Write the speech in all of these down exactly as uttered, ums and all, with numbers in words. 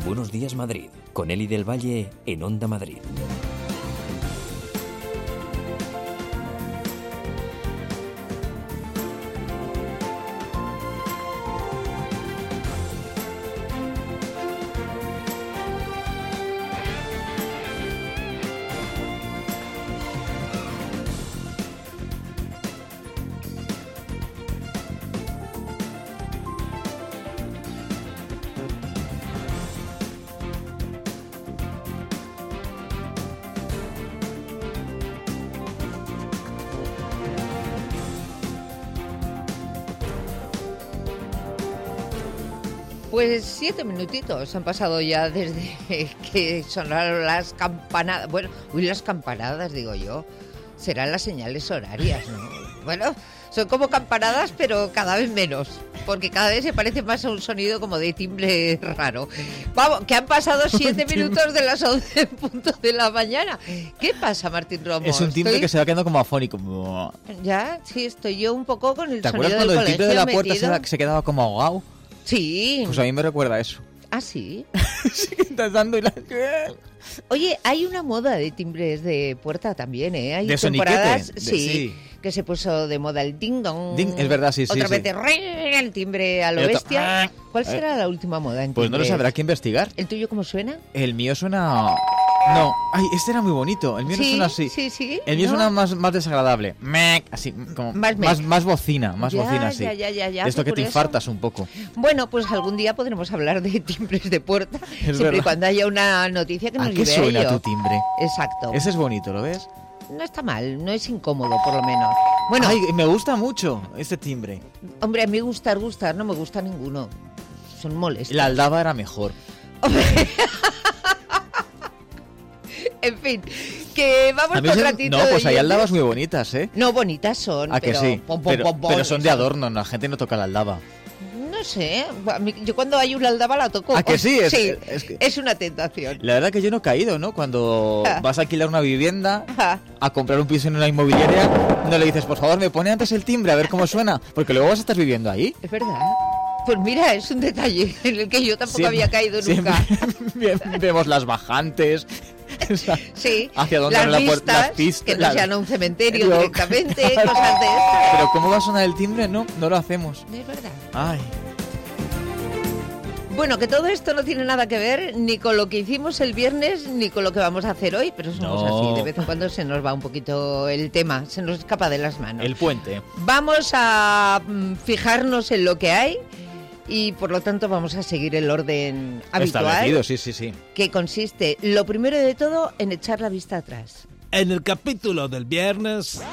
Buenos días Madrid, con Eli del Valle en Onda Madrid. Pues siete minutitos han pasado ya desde que sonaron las campanadas. Bueno, uy, las campanadas, digo yo. Serán las señales horarias, ¿no? Bueno, son como campanadas, pero cada vez menos. Porque cada vez se parece más a un sonido como de timbre raro. Vamos, que han pasado siete minutos de las once en punto de la mañana. ¿Qué pasa, Martín Romo? Es un timbre estoy... que se va quedando como afónico. Ya, sí, estoy yo un poco con el ¿Te sonido del acuerdas cuando el timbre de la puerta metido? se, se quedaba como ahogado? Sí. Pues a mí me recuerda eso. ¿Ah, sí? Sí, estás dando y la... Oye, hay una moda de timbres de puerta también, ¿eh? Hay de temporadas, soniquete. sí, De, sí, que se puso de moda el ding dong. Ding, es verdad, sí, sí. Otra sí. vez de re, el timbre a lo otro, bestia. ah, ¿Cuál será eh, la última moda en Pues no lo timbres? sabrá que investigar. ¿El tuyo cómo suena? El mío suena... No, ay, este era muy bonito. El mío ¿Sí? no suena así. Sí, sí. El mío ¿No? suena más, más desagradable. Mec, así, como Más más, mec. más bocina, más Ya, bocina, sí. ya, ya, ya, ya, De esto qué que te curioso. infartas un poco. Bueno, pues algún día podremos hablar de timbres de puerta, Es siempre verdad. y cuando haya una noticia que nos ¿A qué lleve a suena ello. tu timbre? Exacto. Ese es bonito, ¿lo ves? No está mal, no es incómodo, por lo menos. Bueno, Ay, me gusta mucho este timbre. hombre, a mí gustar, gustar, no me gusta ninguno. Son molestos. La aldaba era mejor. En fin, que vamos A mí con un se- ratito No, de pues hay oyentes. aldabas muy bonitas, ¿eh? No, bonitas son, ¿A que pero... sí? pom, pom, Pero, pom, pom, pero son de esas- adorno, la gente no toca la aldaba. No sé, a mí- yo cuando hay una aldaba la toco. ¿A que sí? Es- sí, es que- es una tentación. La verdad que yo no he caído, ¿no? Cuando Ah. vas a alquilar una vivienda, Ajá. a comprar un piso en una inmobiliaria, no le dices, por favor, me pone antes el timbre a ver cómo suena, porque luego vas a estar viviendo ahí. Es verdad. Pues mira, es un detalle en el que yo tampoco Siempre- había caído nunca. siempre vemos las bajantes. Sí, hacia dónde las abre la puerta, vistas, las pistas, que no la- sean a un cementerio Yo- directamente, Claro. cosas de estas. Pero ¿cómo va a sonar el timbre? No, no lo hacemos. Es verdad. Ay, Bueno, que todo esto no tiene nada que ver ni con lo que hicimos el viernes ni con lo que vamos a hacer hoy, pero somos No. así, de vez en cuando se nos va un poquito el tema, se nos escapa de las manos. el puente. Vamos a mm, fijarnos en lo que hay y por lo tanto vamos a seguir el orden habitual, Establecido, sí, sí, sí. que consiste, lo primero de todo, en echar la vista atrás. En el capítulo del viernes...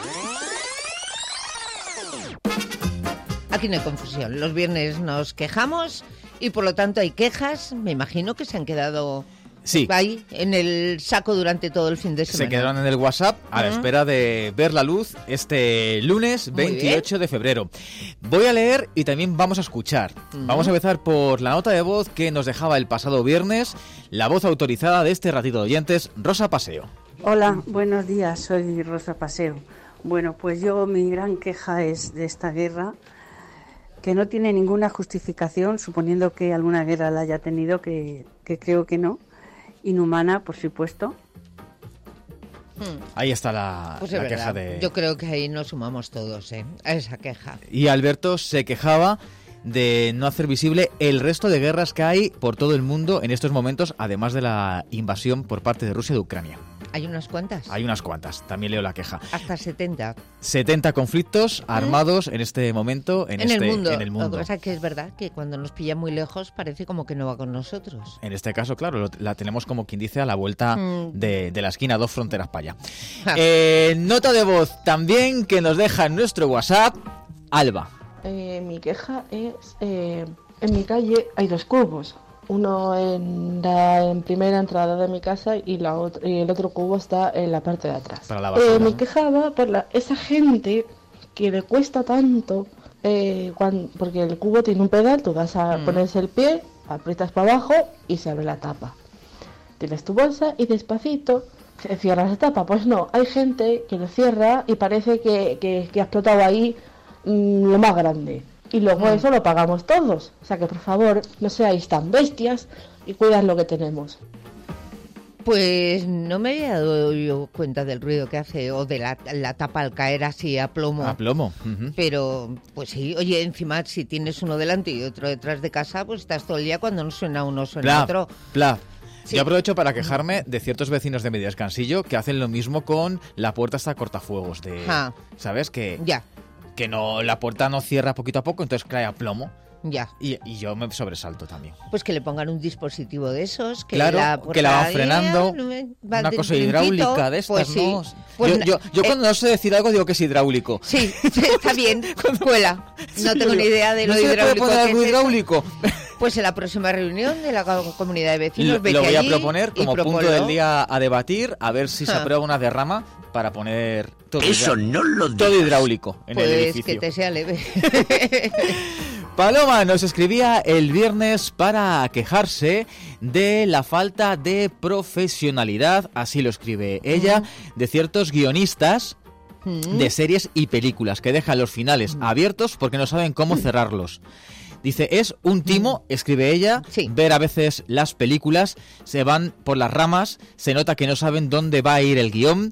Aquí no hay confusión, los viernes nos quejamos y por lo tanto hay quejas, me imagino que se han quedado Sí. ahí en el saco durante todo el fin de semana. Se quedaron en el WhatsApp a la Ujú. espera de ver la luz este lunes Muy veintiocho de febrero. Voy a leer y también vamos a escuchar. Ujú. Vamos a empezar por la nota de voz que nos dejaba el pasado viernes la voz autorizada de este ratito de oyentes, Rosa Paseo. Hola, buenos días, soy Rosa Paseo. Bueno, pues yo mi gran queja es de esta guerra, que no tiene ninguna justificación, suponiendo que alguna guerra la haya tenido, que, que creo que no. Inhumana, por supuesto. Hmm, Ahí está la, Pues es la verdad, queja de... yo creo que ahí nos sumamos todos, ¿eh? A esa queja. Y Alberto se quejaba de no hacer visible el resto de guerras que hay por todo el mundo en estos momentos, además de la invasión por parte de Rusia de Ucrania. Hay unas cuantas, Hay unas cuantas, también leo la queja. hasta setenta setenta conflictos armados en este momento en, en, este, el mundo. en el Lo mundo. que pasa es que es verdad que cuando nos pilla muy lejos parece como que no va con nosotros. En este caso, claro, lo- la tenemos como quien dice a la vuelta Mm. de, de la esquina, dos fronteras para allá. Ja. Eh, nota de voz también que nos deja en nuestro WhatsApp, Alba. Eh, mi queja es, eh, en mi calle hay dos cubos, uno en la en primera entrada de mi casa y, la ot- y el otro cubo está en la parte de atrás. Para la basura, Eh, mi ¿no? queja va por la, esa gente que le cuesta tanto, eh, cuan- porque el cubo tiene un pedal, tú vas a Mm. ponerse el pie, aprietas para abajo y se abre la tapa. Tienes tu bolsa y despacito se cierra la tapa. Pues no, hay gente que lo cierra y parece que, que, que ha explotado ahí mm, lo más grande. Y luego Mm. eso lo pagamos todos. O sea que por favor no seáis tan bestias y cuidar lo que tenemos. Pues no me había dado yo cuenta del ruido que hace o de la, la tapa al caer así a plomo. A plomo. Uh-huh. Pero, pues sí, oye, encima si tienes uno delante y otro detrás de casa, pues estás todo el día cuando no suena uno, suena Pla, otro. Pla. Sí. Yo aprovecho para quejarme de ciertos vecinos de mi descansillo que hacen lo mismo con la puerta hasta cortafuegos. De, ja. ¿Sabes? Que, Ya, que no la puerta no cierra poquito a poco, entonces cae a plomo. ya. Y, y yo me sobresalto también. Pues que le pongan un dispositivo de esos. Que Claro, la que la van portada- frenando. va Una de- cosa de un hidráulica pito. de estas, Pues sí. ¿no? Pues yo na- yo, yo eh, cuando no sé decir algo digo que es hidráulico. Sí, sí, está bien, cuela. No Sí, tengo digo, ni idea de lo ¿no se le puede hidráulico poner que algo es eso? hidráulico? Pues en la próxima reunión de la co- comunidad de vecinos, Lo, vete lo voy a allí proponer y como punto proponlo. del día a debatir, a ver si se Ja. aprueba una derrama para poner todo, Eso hidra- no lo todo digas. hidráulico en Pues el que edificio. te sea leve. Paloma nos escribía el viernes para quejarse de la falta de profesionalidad, así lo escribe ella, de ciertos guionistas de series y películas que dejan los finales abiertos porque no saben cómo cerrarlos. Dice, es un timo, escribe ella, Sí. ver a veces las películas, se van por las ramas, se nota que no saben dónde va a ir el guión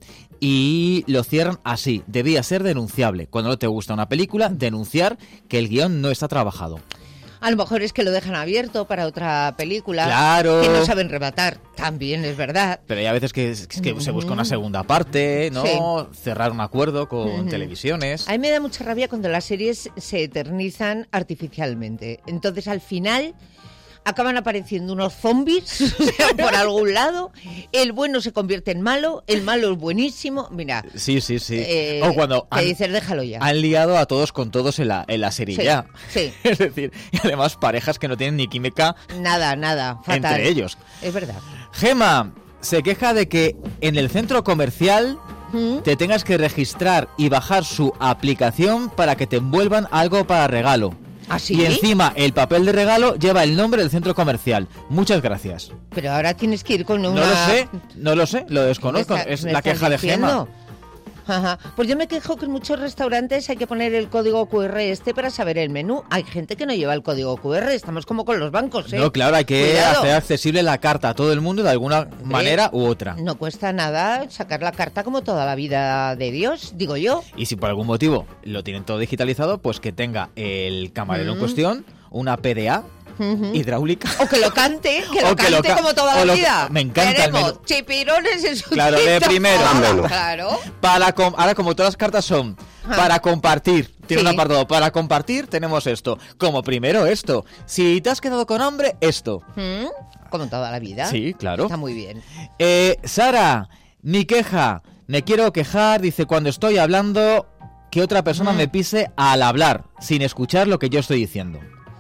y lo cierran así. Debía ser denunciable. Cuando no te gusta una película, denunciar que el guión no está trabajado. A lo mejor es que lo dejan abierto para otra película. Claro. Que no saben rematar. También es verdad. Pero hay a veces que, es que se busca una segunda parte, ¿no? Sí. Cerrar un acuerdo con Ujú. televisiones. A mí me da mucha rabia cuando las series se eternizan artificialmente. Entonces, al final, acaban apareciendo unos zombies o sea, por algún lado. El bueno se convierte en malo, el malo es buenísimo. Mira, Sí, sí, sí. eh, o cuando que han, dices, déjalo ya. han liado a todos con todos en la, en la serie Sí, ya. sí. Es decir, y además parejas que no tienen ni química Nada, nada, fatal. entre ellos. Es verdad. Gema se queja de que en el centro comercial ¿Mm? te tengas que registrar y bajar su aplicación para que te envuelvan algo para regalo. ¿Ah, sí? Y encima el papel de regalo lleva el nombre del centro comercial. Muchas gracias. Pero ahora tienes que ir con una... No lo sé, no lo sé, lo ¿Qué desconozco. me está- Es me la estás queja de diciendo? Gema. Ajá. Pues yo me quejo que en muchos restaurantes hay que poner el código cu erre este para saber el menú. Hay gente que no lleva el código cu erre, estamos como con los bancos, ¿eh? No, claro, hay que Cuidado. hacer accesible la carta a todo el mundo de alguna manera u otra. No cuesta nada sacar la carta como toda la vida de Dios, digo yo. Y si por algún motivo lo tienen todo digitalizado, pues que tenga el camarero en Mm. cuestión una P D A Ujú. hidráulica. O que lo cante, que lo O que lo cante ca- como toda o la lo- vida. me encanta el Queremos menú. chipirones en su Claro, de tinta. primero. Ah, Dámelo. Claro. Para com- ahora, como todas las cartas son Ah. para compartir, tiene Sí. un apartado para compartir, tenemos esto. Como primero esto. Si te has quedado con hambre, esto. ¿Mm? Como toda la vida. Sí, claro. Está muy bien. Eh, Sara, mi queja. Me quiero quejar, dice, cuando estoy hablando, que otra persona Mm. me pise al hablar, sin escuchar lo que yo estoy diciendo.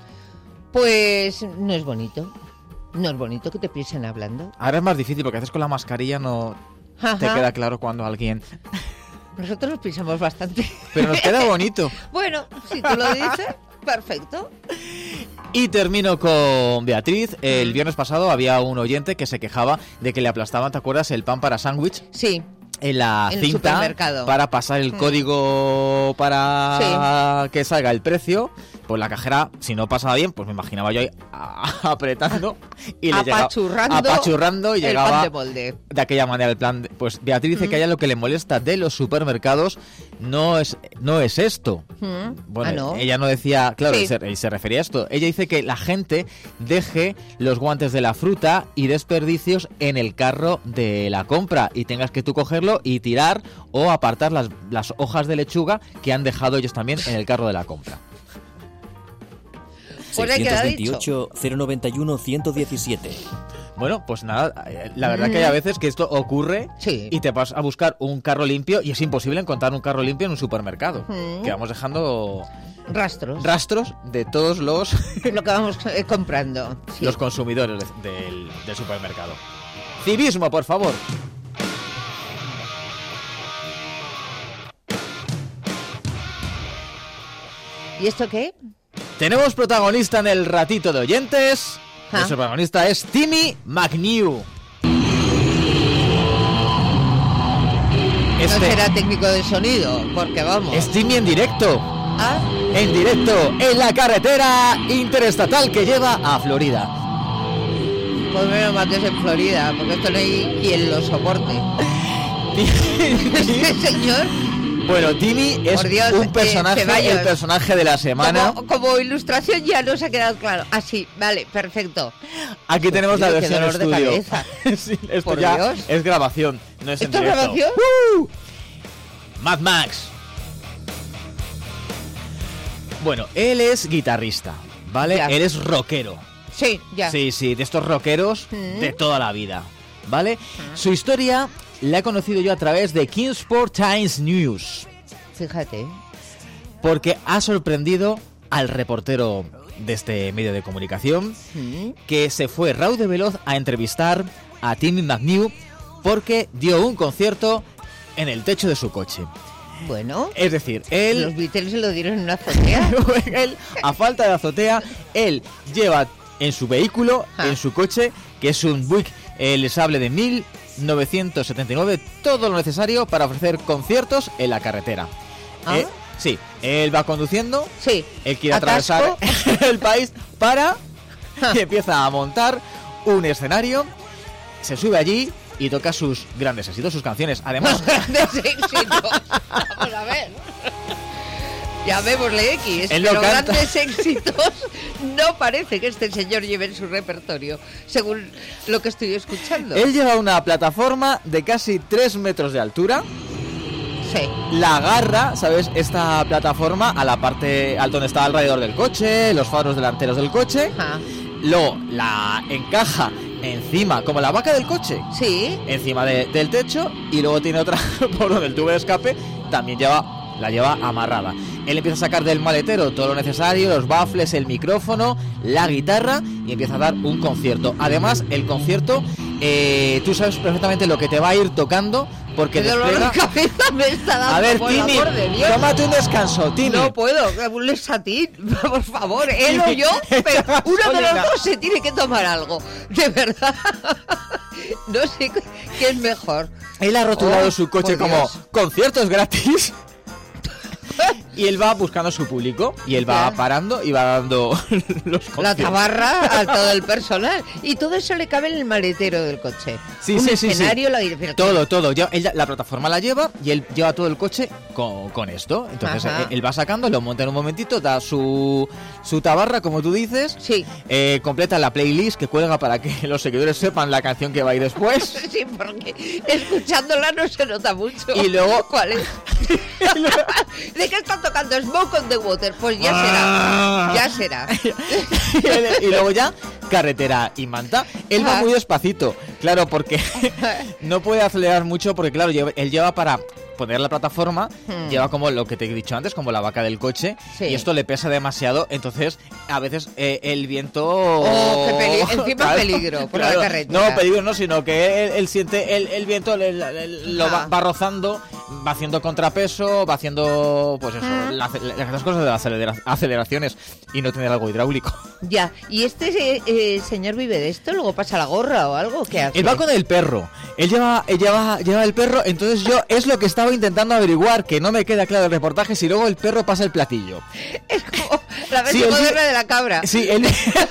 Pues no es bonito. No es bonito que te pisen hablando. Ahora es más difícil porque a veces con la mascarilla no Ajá. te queda claro cuando alguien... Nosotros nos pisamos bastante. Pero nos queda bonito. Bueno, si tú lo dices, perfecto. Y termino con Beatriz. Mm. El viernes pasado había un oyente que se quejaba de que le aplastaban, ¿te acuerdas? El pan para sándwich Sí, en la En el cinta supermercado. para pasar el Mm. código para que salga el precio. Pues la cajera, si no pasaba bien, pues me imaginaba yo ahí a- apretando y le llegaba- apachurrando, apachurrando y el llegaba pan de molde. de aquella manera el plan. de- pues Beatriz dice Mm. que a ella lo que le molesta de los supermercados no es no es esto. ¿Mm? Bueno, Ah, ¿no? ella no decía, claro, Sí. y se, y se refería a esto. Ella dice que la gente deje los guantes de la fruta y desperdicios en el carro de la compra y tengas que tú cogerlo y tirar o apartar las, las hojas de lechuga que han dejado ellos también en el carro de la compra. Pues ahí queda dicho. seiscientos veintiocho, cero noventa y uno, ciento diecisiete. Bueno, pues nada, eh, la verdad que hay a veces que esto ocurre Sí. y te vas a buscar un carro limpio y es imposible encontrar un carro limpio en un supermercado. Mm. Que vamos dejando Rastros. rastros de todos los, Lo que vamos eh, comprando. Sí. los consumidores de- del, del supermercado. Civismo, por favor. ¿Y esto qué? Tenemos protagonista en el ratito de oyentes. Ah. Nuestro protagonista es Timmy McNew. No Este será técnico de sonido, porque vamos. es Timmy en directo. Ah, En directo en la carretera interestatal que lleva a Florida. pues menos mal que es en Florida, porque esto no hay quien lo soporte. Este señor... Bueno, Timmy es Dios, un personaje, eh, el personaje de la semana. Como, como ilustración ya nos ha quedado claro. Así, vale, perfecto. Aquí Pues, tenemos tío, la qué versión dolor de estudio. cabeza. Sí, esto Por ya Dios. es grabación, no es en ¿Esto es directo. grabación? ¡Uh! Mad Max. Bueno, él es guitarrista, ¿vale? Ya. Él es rockero. Sí, ya. Sí, sí, de estos rockeros Mm. de toda la vida, ¿vale? Su historia la he conocido yo a través de Kingsport Times News, Fíjate. porque ha sorprendido al reportero de este medio de comunicación, Mm. que se fue Raúl de Veloz a entrevistar a Timmy McNew porque dio un concierto en el techo de su coche. Bueno, Es decir, él... los Beatles se lo dieron en una azotea. él, a falta de azotea, él lleva en su vehículo, Ah. en su coche, que es un Buick eh, Le Sable de mil novecientos setenta y nueve, todo lo necesario para ofrecer conciertos en la carretera. Ah. Eh, sí, él va conduciendo, Sí. él quiere Atasco. atravesar el país, para y empieza a montar un escenario, se sube allí y toca sus grandes éxitos, sus canciones. Además, Grandes éxitos. Vamos a ver. Llamémosle X, Él lo pero canta. grandes éxitos no parece que este señor lleve en su repertorio, según lo que estoy escuchando. él lleva una plataforma de casi tres metros de altura. Sí. La agarra, ¿sabes? Esta plataforma a la parte al donde está el radiador del coche, los faros delanteros del coche. Ajá. Lo la encaja encima, como la vaca del coche, Sí. encima de- del techo, y luego tiene otra por donde el tubo de escape también lleva la lleva amarrada. Él empieza a sacar del maletero todo lo necesario, los baffles, el micrófono, la guitarra, y empieza a dar un concierto. Además, el concierto, eh, tú sabes perfectamente lo que te va a ir tocando, porque Qué dolor de despliega... cabeza me está dando. A ver, por el Tini, amor de Dios. tómate un descanso, Tini. No puedo, un lesatín, por favor, él o yo, pero uno de los dos se tiene que tomar algo, de verdad. No sé qué es mejor. Él ha rotulado Oh, su coche por como Dios. conciertos gratis. Y él va buscando a su público y él va Ya. parando y va dando los conciertos. La tabarra a todo el personal. Y todo eso le cabe en el maletero del coche. Sí, un sí, sí, sí. escenario, la pero- Todo, todo. Ya- él ya- la plataforma la lleva y él lleva todo el coche con, con esto. Entonces Ajá. él, él va sacando, lo monta en un momentito, da su, su tabarra, como tú dices. Sí. eh, completa la playlist que cuelga para que los seguidores sepan la canción que va a ir después. Sí, porque escuchándola no se nota mucho. Y luego- ¿Cuál es? ¿De qué está tocando? Smoke on the Water. Pues ya Ah. será. Ya será. y, él- y luego ya carretera y manta. Él va Ah. muy despacito, claro, porque no puede acelerar mucho porque claro, lleva- él lleva para poner la plataforma, Hmm. lleva como lo que te he dicho antes, como la vaca del coche, Sí. y esto le pesa demasiado, entonces a veces eh, el viento... Oh, qué peli- encima peligro por la carretera. No, peligro no, sino que él, él siente el, el viento, le- le- le- lo va, Ajá. va rozando, va haciendo contrapeso, va haciendo, pues eso, Ah. la- la- las cosas de las acelera- aceleraciones y no tener algo hidráulico. Ya. ¿Y este eh, eh, señor vive de esto? ¿Luego pasa la gorra o algo? ¿Qué hace? Él va con el perro. Él lleva, él lleva, lleva el perro. Entonces yo es lo que estaba intentando averiguar, que no me queda claro el reportaje, si luego el perro pasa el platillo. Es como la Sí, versión él moderna vive- de la cabra. Sí, él,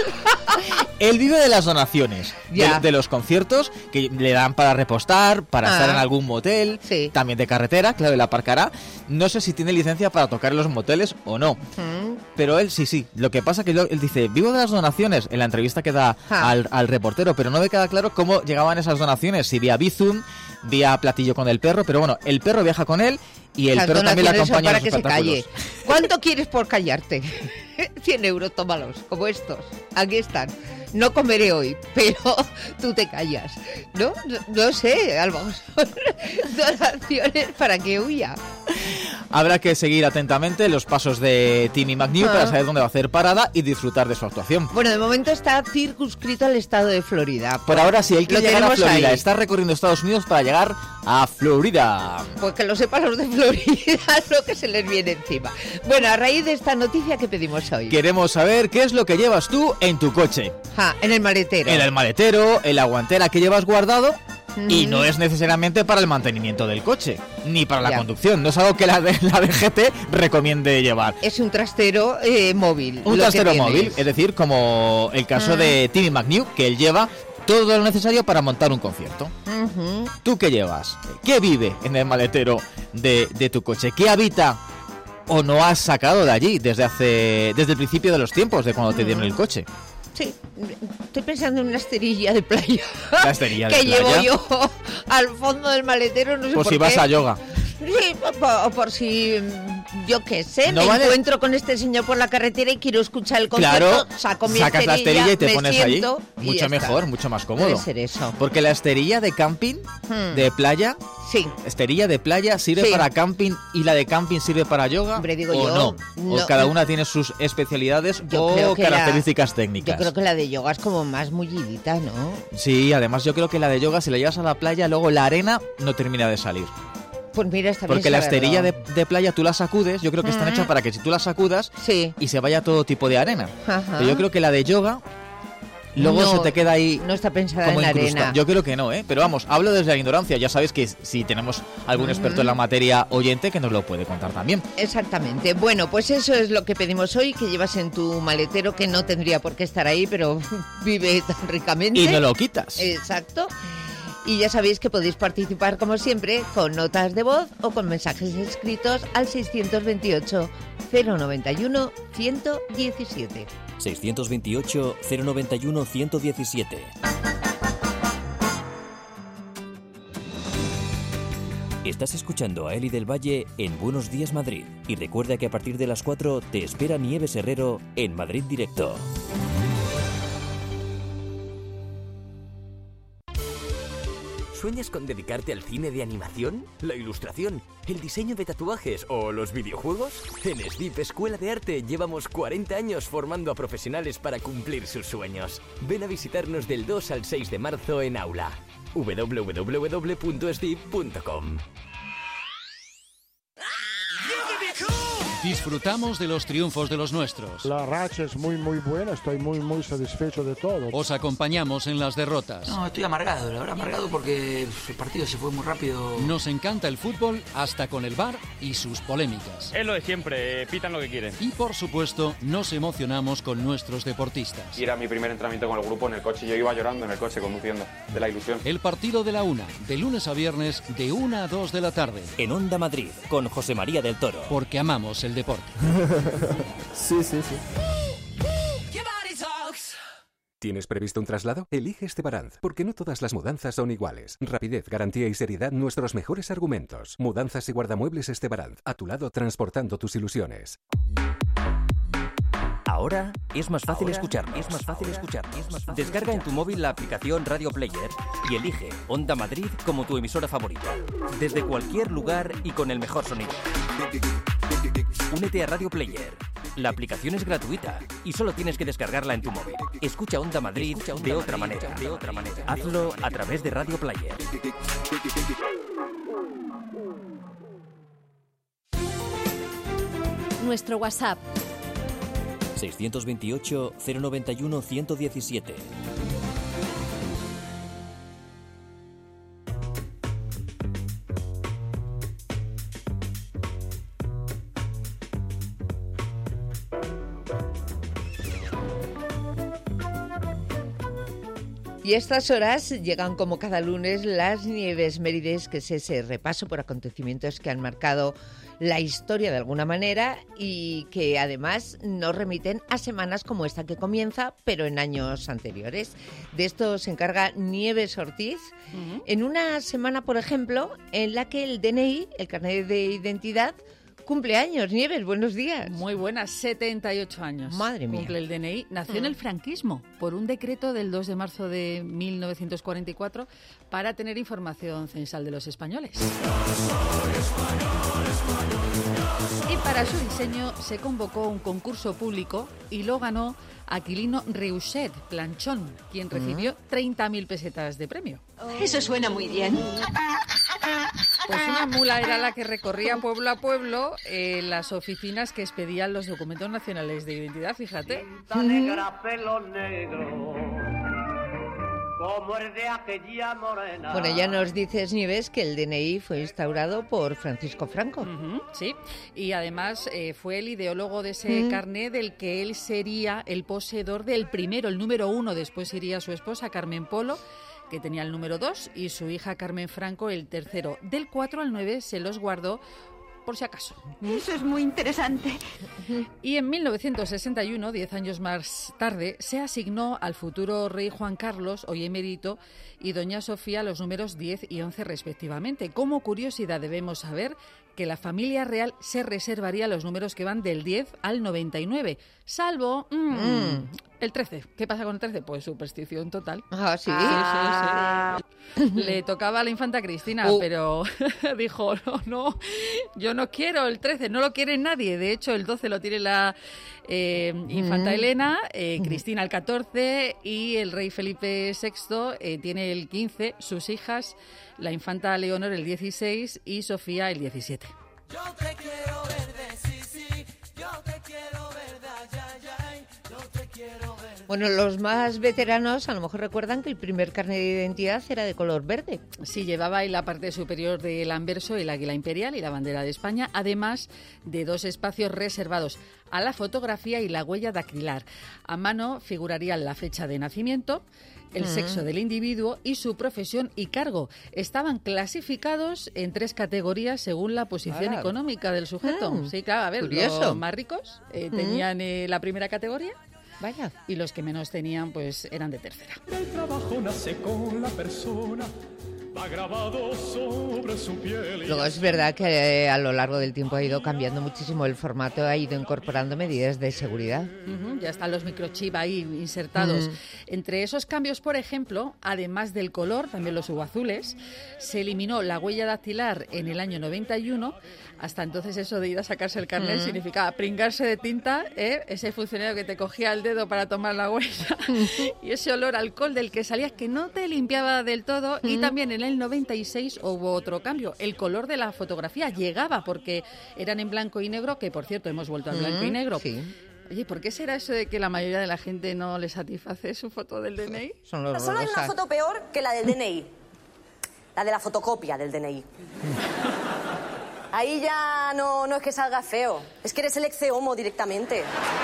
él vive de las donaciones, de, Ya. de los conciertos que le dan para repostar, para Ah. estar en algún motel, Sí. también de carretera, claro, él aparcará. No sé si tiene licencia para tocar en los moteles o no. Mm. Pero él sí, sí. Lo que pasa que lo- él dice, vivo de las donaciones en la entrevista que da Ah. al, al reportero, pero no me queda claro cómo llegaban esas donaciones, si vía Bizum, vía platillo con el perro, pero bueno, el perro viaja con él y el Las perro también le donaciones son acompaña para en que los se calle. espectáculos. ¿Cuánto quieres por callarte? cien euros, tómalos, como estos. Aquí están. No comeré hoy, pero tú te callas. ¿No? No, no sé, a lo mejor son donaciones para que huya. Habrá que seguir atentamente los pasos de Timmy McNew Ah. para saber dónde va a hacer parada y disfrutar de su actuación. Bueno, de momento está circunscrito al estado de Florida. Por ahora, si él Lo quiere llegar a tenemos Florida, ahí. está recorriendo Estados Unidos para llegar a Florida. Pues que lo sepan los de Florida, lo que se les viene encima. Bueno, a raíz de esta noticia que pedimos hoy. Queremos saber qué es lo que llevas tú en tu coche. Ja, en el maletero. En el maletero, en la guantera que llevas guardado. Y Mm. no es necesariamente para el mantenimiento del coche, ni para la Ya. conducción. No es algo que la, de, la D G T recomiende llevar. Es un trastero eh, móvil. Un lo que trastero tienes. móvil, es decir, como el caso Ah. de Timmy McNew, que él lleva todo lo necesario para montar un concierto. Ujú. ¿Tú qué llevas? ¿Qué vive en el maletero de, de tu coche? ¿Qué habita o no has sacado de allí desde hace desde el principio de los tiempos, de cuando te dieron el coche? Sí, estoy pensando en una esterilla de playa. La esterilla de que playa. llevo yo al fondo del maletero, no sé Por por si qué. vas a yoga. Sí, por, por- por si, mm, yo qué sé, No me vale. encuentro con este señor por la carretera y quiero escuchar el concierto, Claro, saco mi sacas la esterilla, esterilla y te me pones siento allí. y Mucho ya mejor, está. mucho más cómodo. Debe ser eso. Porque la esterilla de camping, Hmm. de playa, Sí. esterilla de playa sirve Sí. para camping y la de camping sirve para yoga. Hombre, digo o yo, no. O no, cada no. una tiene sus especialidades Yo creo o que la- características Yo técnicas. creo que la de yoga es como más mullidita, ¿no? Sí, además yo creo que la de yoga, si la llevas a la playa, luego la arena no termina de salir. Pues mira, está bien Porque la saberlo. esterilla de, de playa tú la sacudes, yo creo que están Mm. hechas para que si tú la sacudas Sí. y se vaya todo tipo de arena. Ajá. Pero yo creo que la de yoga, luego No, se te queda ahí No está pensada como en incrusta. arena. Yo creo que no, ¿eh? Pero vamos, hablo desde la ignorancia. Ya sabéis que si tenemos algún experto en la materia oyente que nos lo puede contar también. Exactamente. Bueno, pues eso es lo que pedimos hoy, que llevas en tu maletero, que no tendría por qué estar ahí, pero vive tan ricamente. Y no lo quitas. Exacto. Y ya sabéis que podéis participar, como siempre, con notas de voz o con mensajes escritos al seiscientos veintiocho, cero noventa y uno, ciento diecisiete. seiscientos veintiocho, cero noventa y uno, ciento diecisiete. Estás escuchando a Eli del Valle en Buenos Días Madrid. Y recuerda que a partir de las cuatro te espera Nieves Herrero en Madrid Directo. ¿Sueñas con dedicarte al cine de animación, la ilustración, el diseño de tatuajes o los videojuegos? En S D I P Escuela de Arte llevamos cuarenta años formando a profesionales para cumplir sus sueños. Ven a visitarnos del dos al seis de marzo en Aula. doble u doble u doble u punto s d i p punto com. Disfrutamos de los triunfos de los nuestros. La racha es muy muy buena, estoy muy muy satisfecho de todo. Os acompañamos en las derrotas. No, estoy amargado, la verdad amargado porque el partido se fue muy rápido. Nos encanta el fútbol hasta con el V A R y sus polémicas. Es lo de siempre, pitan lo que quieren. Y por supuesto, nos emocionamos con nuestros deportistas. Y era mi primer entrenamiento con el grupo en el coche, yo iba llorando en el coche conduciendo, de la ilusión. El partido de la una, de lunes a viernes, de una a dos de la tarde. En Onda Madrid, con José María del Toro. Porque amamos el deporte. Sí, sí, sí. ¿Tienes previsto un traslado? Elige Estebaranz, porque no todas las mudanzas son iguales. Rapidez, garantía y seriedad, nuestros mejores argumentos. Mudanzas y guardamuebles Estebaranz, a tu lado transportando tus ilusiones. Ahora es más fácil Ahora escucharnos. es más fácil escucharnos. Es más fácil Descarga en tu móvil la aplicación Radio Player y elige Onda Madrid como tu emisora favorita. Desde cualquier lugar y con el mejor sonido. Únete a Radio Player. La aplicación es gratuita y solo tienes que descargarla en tu móvil. Escucha Onda Madrid, Escucha Onda de, otra Madrid manera. de otra manera. Hazlo a través de Radio Player. Nuestro WhatsApp seiscientos veintiocho, cero noventa y uno, ciento diecisiete. Y a estas horas llegan como cada lunes las Nieves Mérides, que es ese repaso por acontecimientos que han marcado la historia de alguna manera y que además nos remiten a semanas como esta que comienza, pero en años anteriores. De esto se encarga Nieves Ortiz, uh-huh. en una semana, por ejemplo, en la que el D N I, el carnet de identidad, cumple años. Nieves, buenos días. Muy buenas, setenta y ocho años. Madre mía. Cumple el D N I. Nació mm. en el franquismo por un decreto del dos de marzo de mil novecientos cuarenta y cuatro para tener información censal de los españoles. Y para su diseño se convocó un concurso público y lo ganó Aquilino Reuset Planchón, quien recibió mm. treinta mil pesetas de premio. Eso suena muy bien. Pues una mula era la que recorría pueblo a pueblo eh, las oficinas que expedían los documentos nacionales de identidad, fíjate. Negra, pelo negro, Bueno, ya nos dices, Nieves, que el D N I fue instaurado por Francisco Franco. Uh-huh, sí, y además eh, fue el ideólogo de ese Mm. carné del que él sería el poseedor del primero, el número uno. Después iría su esposa, Carmen Polo, que tenía el número dos, y su hija Carmen Franco el tercero. Del cuatro al nueve se los guardó por si acaso. Eso es muy interesante. Y en mil novecientos sesenta y uno, diez años más tarde, se asignó al futuro rey Juan Carlos, hoy emérito, y doña Sofía los números diez y once respectivamente. Como curiosidad debemos saber que la familia real se reservaría los números que van del diez al noventa y nueve, salvo mm, Mm. el trece. ¿Qué pasa con el trece? Pues superstición total. Ah, sí. Sí, sí, sí. Le tocaba a la infanta Cristina, Uh. pero dijo, no, no, yo no quiero el trece, no lo quiere nadie. De hecho, el doce lo tiene la eh, infanta Mm. Elena, eh, Cristina el catorce y el rey Felipe sexto eh, tiene el quince, sus hijas, la infanta Leonor el dieciséis y Sofía el diecisiete. Yo te quiero verde, sí, sí, yo te quiero verde, ay, ay, ay, yo te quiero verde. Bueno, los más veteranos a lo mejor recuerdan que el primer carnet de identidad era de color verde. Sí, llevaba en la parte superior del anverso el águila imperial y la bandera de España, además de dos espacios reservados a la fotografía y la huella dactilar. A mano figurarían la fecha de nacimiento, el Mm. sexo del individuo y su profesión y cargo. Estaban clasificados en tres categorías según la posición Ah. económica del sujeto. Mm. Sí, claro, a ver, Curioso. los más ricos eh, Mm. tenían eh, la primera categoría. Vaya. Y los que menos tenían, pues eran de tercera. El trabajo nace con la persona, va grabado sobre su piel. y Luego es verdad que eh, a lo largo del tiempo ha ido cambiando muchísimo el formato, ha ido incorporando medidas de seguridad. Ujú, ya están los microchips ahí insertados. Mm. Entre esos cambios, por ejemplo, además del color, también los subazules, se eliminó la huella dactilar en el año noventa y uno. Hasta entonces eso de ir a sacarse el carnet Mm. significaba pringarse de tinta, ¿eh? Ese funcionario que te cogía el dedo para tomar la huella y ese olor a alcohol del que salías que no te limpiaba del todo. Y Mm. también en el noventa y seis hubo otro cambio. El color de la fotografía llegaba porque eran en blanco y negro, que por cierto hemos vuelto al blanco y Mm, negro. sí. Oye, ¿por qué será eso de que la mayoría de la gente no le satisface su foto del D N I? Son los Solo hay una rosas. foto peor que la del D N I. La de la fotocopia del D N I. Ahí ya no, no es que salga feo, es que eres el ex homo directamente.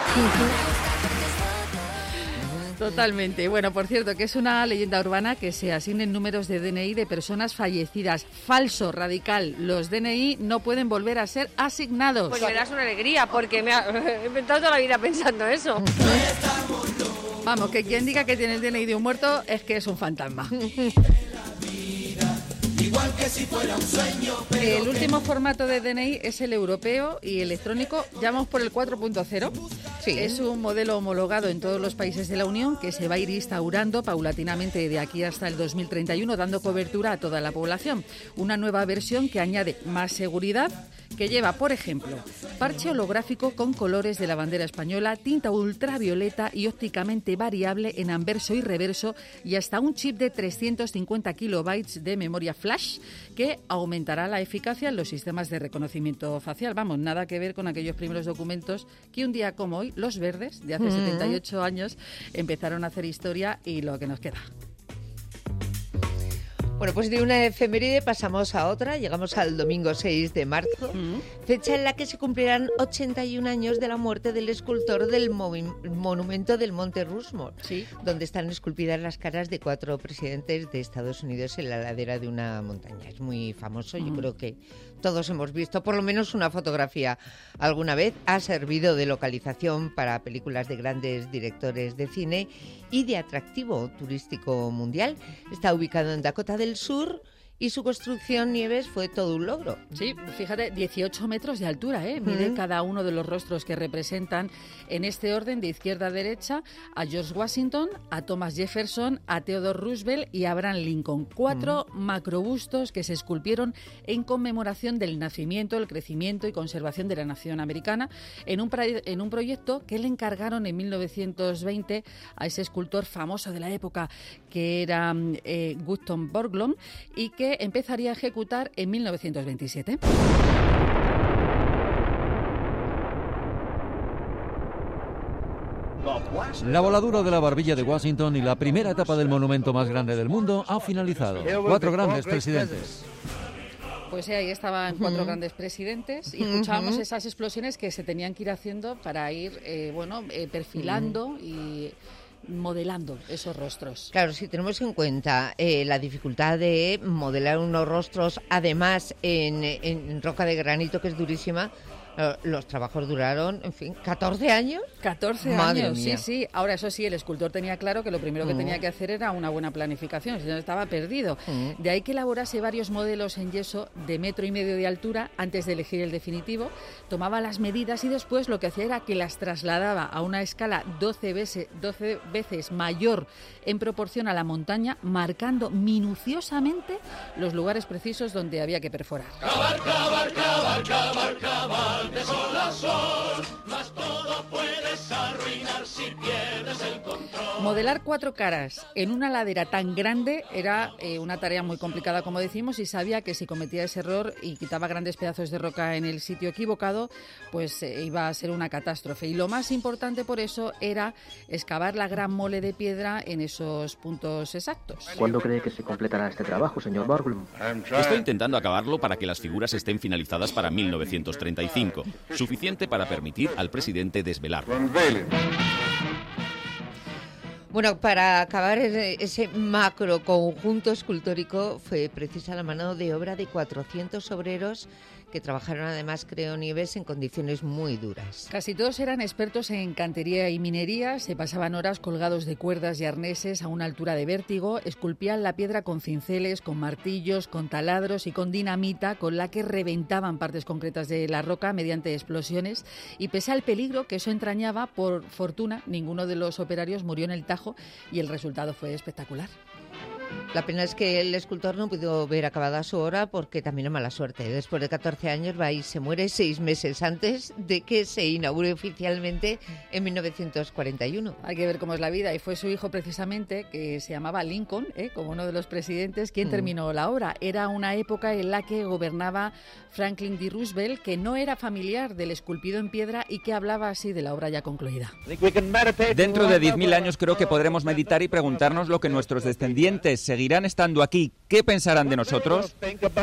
Totalmente. Bueno, por cierto, que es una leyenda urbana que se asignen números de D N I de personas fallecidas. Falso, radical. Los D N I no pueden volver a ser asignados. Pues me das una alegría, porque me ha he inventado toda la vida pensando eso. Vamos, que quien diga que tiene el D N I de un muerto es que es un fantasma. Igual que si fuera un sueño, pero El último formato de D N I es el europeo y electrónico. Ya vamos por el cuatro punto cero. Sí. Es un modelo homologado en todos los países de la Unión que se va a ir instaurando paulatinamente de aquí hasta el dos mil treinta y uno, dando cobertura a toda la población. Una nueva versión que añade más seguridad, que lleva, por ejemplo, parche holográfico con colores de la bandera española, tinta ultravioleta y ópticamente variable en anverso y reverso, y hasta un chip de trescientos cincuenta kilobytes de memoria flash que aumentará la eficacia en los sistemas de reconocimiento facial. Vamos, nada que ver con aquellos primeros documentos que un día como hoy, los verdes, de hace Mm. setenta y ocho años, empezaron a hacer historia y lo que nos queda. Bueno, pues de una efeméride pasamos a otra. Llegamos al domingo seis de marzo, fecha en la que se cumplirán ochenta y un años de la muerte del escultor del movi- monumento del Monte Rushmore, Sí. donde están esculpidas las caras de cuatro presidentes de Estados Unidos en la ladera de una montaña. Es muy famoso, yo Mm. creo que todos hemos visto por lo menos una fotografía alguna vez. Ha servido de localización para películas de grandes directores de cine y de atractivo turístico mundial. Está ubicado en Dakota del Sur y su construcción, Nieves, fue todo un logro. Sí, fíjate, dieciocho metros de altura, ¿eh? Mide Mm. cada uno de los rostros que representan en este orden de izquierda a derecha a George Washington, a Thomas Jefferson, a Theodore Roosevelt y a Abraham Lincoln. Cuatro macrobustos que se esculpieron en conmemoración del nacimiento, el crecimiento y conservación de la nación americana en un, pra- en un proyecto que le encargaron en mil novecientos veinte a ese escultor famoso de la época que era eh, Gutton Borglum y que empezaría a ejecutar en mil novecientos veintisiete. La voladura de la barbilla de Washington y la primera etapa del monumento más grande del mundo ha finalizado. Cuatro grandes presidentes. Pues sí, ahí estaban cuatro uh-huh. grandes presidentes y escuchábamos uh-huh. esas explosiones que se tenían que ir haciendo para ir, eh, bueno, eh, perfilando uh-huh. y modelando esos rostros. Claro, si tenemos en cuenta eh, la dificultad de modelar unos rostros, además en, en roca de granito, que es durísima, los trabajos duraron, en fin, ¿catorce años? catorce Madre años, mía. sí, sí. Ahora, eso sí, el escultor tenía claro que lo primero que mm. tenía que hacer era una buena planificación, si no estaba perdido. Mm. De ahí que elaborase varios modelos en yeso de metro y medio de altura antes de elegir el definitivo, tomaba las medidas y después lo que hacía era que las trasladaba a una escala doce veces, doce veces mayor en proporción a la montaña, marcando minuciosamente los lugares precisos donde había que perforar. Cavar, cavar, cavar, cavar, cavar. De sol a sol, mas todo puedes arruinar si pierdes el control. Modelar cuatro caras en una ladera tan grande era eh, una tarea muy complicada, como decimos, y sabía que si cometía ese error y quitaba grandes pedazos de roca en el sitio equivocado, pues eh, iba a ser una catástrofe. Y lo más importante por eso era excavar la gran mole de piedra en esos puntos exactos. ¿Cuándo cree que se completará este trabajo, señor Borglum? Estoy intentando acabarlo para que las figuras estén finalizadas para mil novecientos treinta y cinco. Suficiente para permitir al presidente desvelarlo. Bueno, para acabar ese macro conjunto escultórico fue precisa la mano de obra de cuatrocientos obreros que trabajaron además, creo, Nieves, en condiciones muy duras. Casi todos eran expertos en cantería y minería, se pasaban horas colgados de cuerdas y arneses a una altura de vértigo, esculpían la piedra con cinceles, con martillos, con taladros y con dinamita, con la que reventaban partes concretas de la roca mediante explosiones, y pese al peligro que eso entrañaba, por fortuna, ninguno de los operarios murió en el tajo y el resultado fue espectacular. La pena es que el escultor no pudo ver acabada su obra porque también es mala suerte. Después de catorce años va y se muere seis meses antes de que se inaugure oficialmente en mil novecientos cuarenta y uno. Hay que ver cómo es la vida, y fue su hijo precisamente, que se llamaba Lincoln, ¿eh? como uno de los presidentes, quien mm. terminó la obra. Era una época en la que gobernaba Franklin D. Roosevelt, que no era familiar del esculpido en piedra y que hablaba así de la obra ya concluida. Dentro de diez mil años creo que podremos meditar y preguntarnos lo que nuestros descendientes seguirán estando aquí. ¿Qué pensarán de nosotros?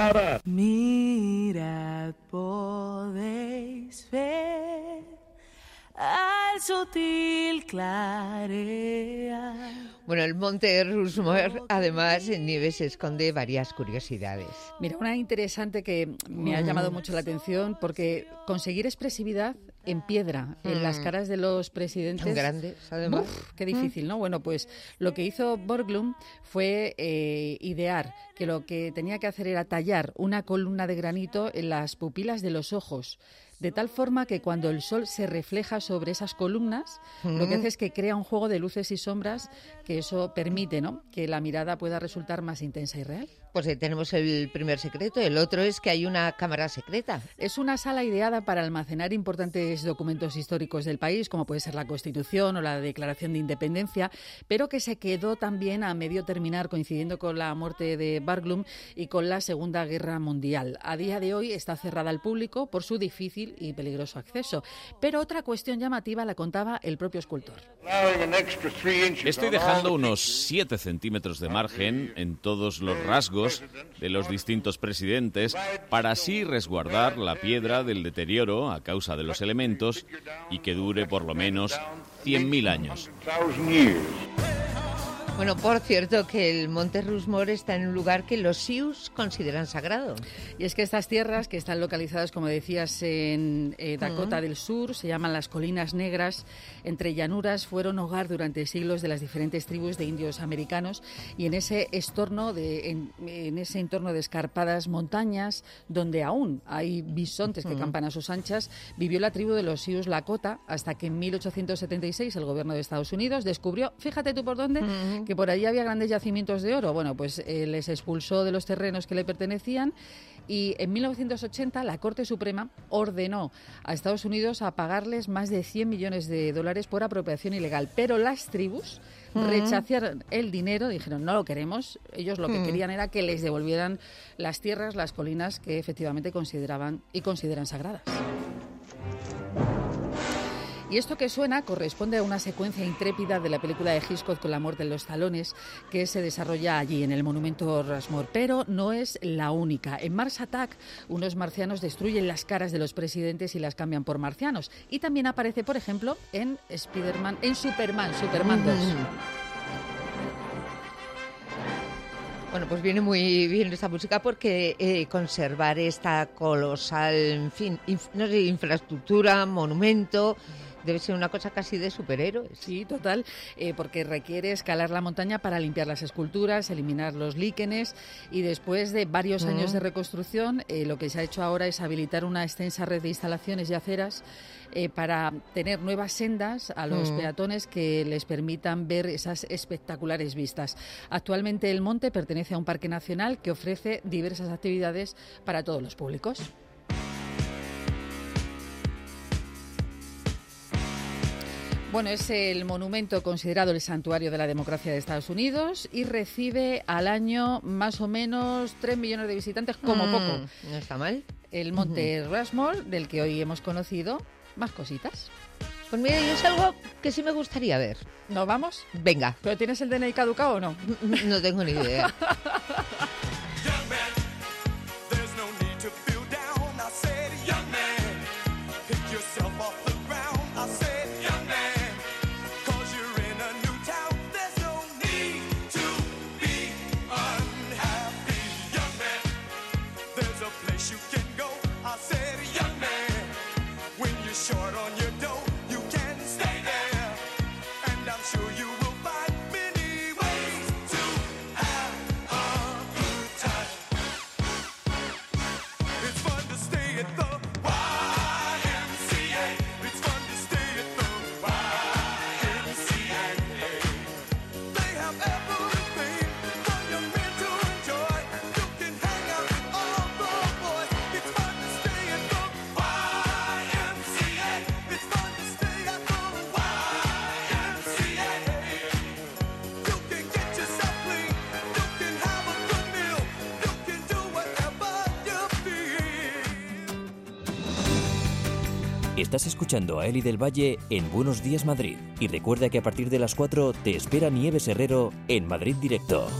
Mirad, podéis ver al sutil clarear. Bueno, el Monte Rushmore, además, en Nieves esconde varias curiosidades. Mira, una interesante que me ha llamado mucho la atención, porque conseguir expresividad en piedra, mm. en las caras de los presidentes... Son grandes, además. Uf, qué difícil, ¿no? Bueno, pues lo que hizo Borglum fue eh, idear que lo que tenía que hacer era tallar una columna de granito en las pupilas de los ojos, de tal forma que cuando el sol se refleja sobre esas columnas, mm. lo que hace es que crea un juego de luces y sombras, que eso permite, ¿no?, que la mirada pueda resultar más intensa y real. Pues ahí tenemos el primer secreto. El otro es que hay una cámara secreta. Es una sala ideada para almacenar importantes documentos históricos del país, como puede ser la Constitución o la Declaración de Independencia, pero que se quedó también a medio terminar, coincidiendo con la muerte de Borglum y con la Segunda Guerra Mundial. A día de hoy está cerrada al público por su difícil y peligroso acceso. Pero otra cuestión llamativa la contaba el propio escultor. Estoy dejando unos siete centímetros de margen en todos los rasgos de los distintos presidentes para así resguardar la piedra del deterioro a causa de los elementos y que dure por lo menos cien mil años. Bueno, por cierto, que el Monte Rushmore está en un lugar que los Sioux consideran sagrado. Y es que estas tierras, que están localizadas, como decías, en eh, Dakota uh-huh. del Sur, se llaman las Colinas Negras, entre llanuras, fueron hogar durante siglos de las diferentes tribus de indios americanos, y en ese estorno de, en, en ese entorno de escarpadas montañas, donde aún hay bisontes que uh-huh. campan a sus anchas, vivió la tribu de los Sioux Lakota, hasta que en mil ochocientos setenta y seis el gobierno de Estados Unidos descubrió, fíjate tú por dónde, uh-huh. que por allí había grandes yacimientos de oro. Bueno, pues eh, les expulsó de los terrenos que le pertenecían, y en mil novecientos ochenta la Corte Suprema ordenó a Estados Unidos a pagarles más de cien millones de dólares por apropiación ilegal. Pero las tribus uh-huh. rechazaron el dinero, dijeron no lo queremos. Ellos lo que uh-huh. querían era que les devolvieran las tierras, las colinas que efectivamente consideraban y consideran sagradas. Y esto que suena corresponde a una secuencia intrépida de la película de Hitchcock con la muerte en los talones que se desarrolla allí en el monumento Rushmore, pero no es la única. En Mars Attack, unos marcianos destruyen las caras de los presidentes y las cambian por marcianos. Y también aparece, por ejemplo, en Spider-Man, en Superman, Superman dos. Bueno, pues viene muy bien esta música porque eh, conservar esta colosal, en fin, inf- no sé, infraestructura, monumento, debe ser una cosa casi de superhéroes. Sí, total, eh, porque requiere escalar la montaña para limpiar las esculturas, eliminar los líquenes y después de varios mm. años de reconstrucción, eh, lo que se ha hecho ahora es habilitar una extensa red de instalaciones y aceras eh, para tener nuevas sendas a los mm. peatones que les permitan ver esas espectaculares vistas. Actualmente el monte pertenece a un parque nacional que ofrece diversas actividades para todos los públicos. Bueno, es el monumento considerado el santuario de la democracia de Estados Unidos y recibe al año más o menos tres millones de visitantes, como mm, poco. No está mal. El monte uh-huh. Rushmore, del que hoy hemos conocido, más cositas. Pues mira, yo es algo que sí me gustaría ver. ¿Nos vamos? Venga. ¿Pero tienes el D N I caducado o no? No tengo ni idea. Estás escuchando a Eli del Valle en Buenos Días Madrid. Y recuerda que a partir de las cuatro te espera Nieves Herrero en Madrid Directo.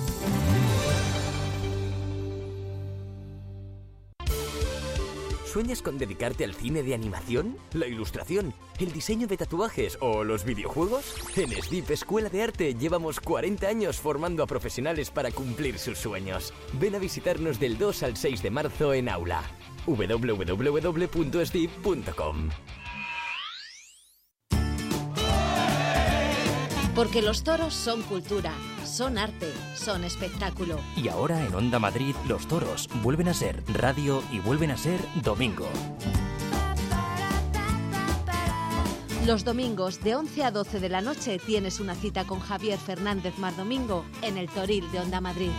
¿Sueñas con dedicarte al cine de animación, la ilustración, el diseño de tatuajes o los videojuegos? En S D I P Escuela de Arte llevamos cuarenta años formando a profesionales para cumplir sus sueños. Ven a visitarnos del dos al seis de marzo en Aula. doble u doble u doble u punto s d i p punto com. Porque los toros son cultura, son arte, son espectáculo. Y ahora en Onda Madrid, los toros vuelven a ser radio y vuelven a ser domingo. Los domingos de once a doce de la noche tienes una cita con Javier Fernández Mardomingo en el Toril de Onda Madrid.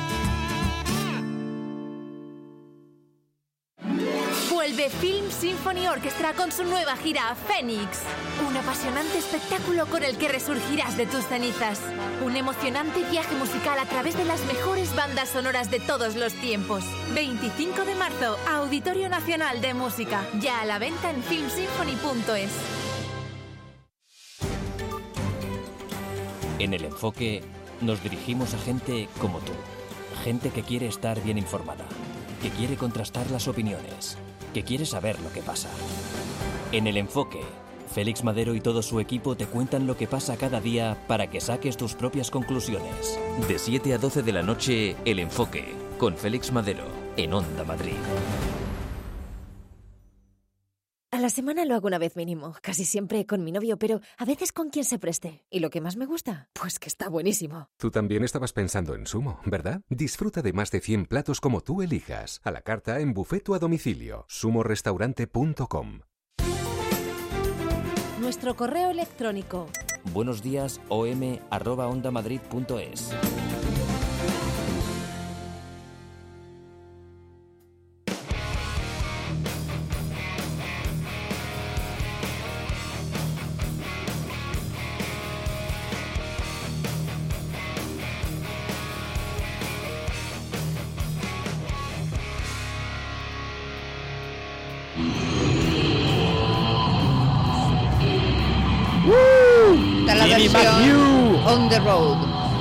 Vuelve Film Symphony Orchestra con su nueva gira Fénix. Un apasionante espectáculo con el que resurgirás de tus cenizas. Un emocionante viaje musical a través de las mejores bandas sonoras de todos los tiempos. veinticinco de marzo, Auditorio Nacional de Música. Ya a la venta en film symphony punto es. En El Enfoque nos dirigimos a gente como tú. Gente que quiere estar bien informada, que quiere contrastar las opiniones, que quiere saber lo que pasa. En El Enfoque, Félix Madero y todo su equipo te cuentan lo que pasa cada día para que saques tus propias conclusiones. De siete a doce de la noche, El Enfoque, con Félix Madero, en Onda Madrid. A la semana lo hago una vez mínimo, casi siempre con mi novio, pero a veces con quien se preste. ¿Y lo que más me gusta? Pues que está buenísimo. Tú también estabas pensando en Sumo, ¿verdad? Disfruta de más de cien platos como tú elijas. A la carta en buffet o a domicilio. sumo restaurante punto com. Nuestro correo electrónico. Buenos días om arroba ondamadrid punto es. versión On the Road.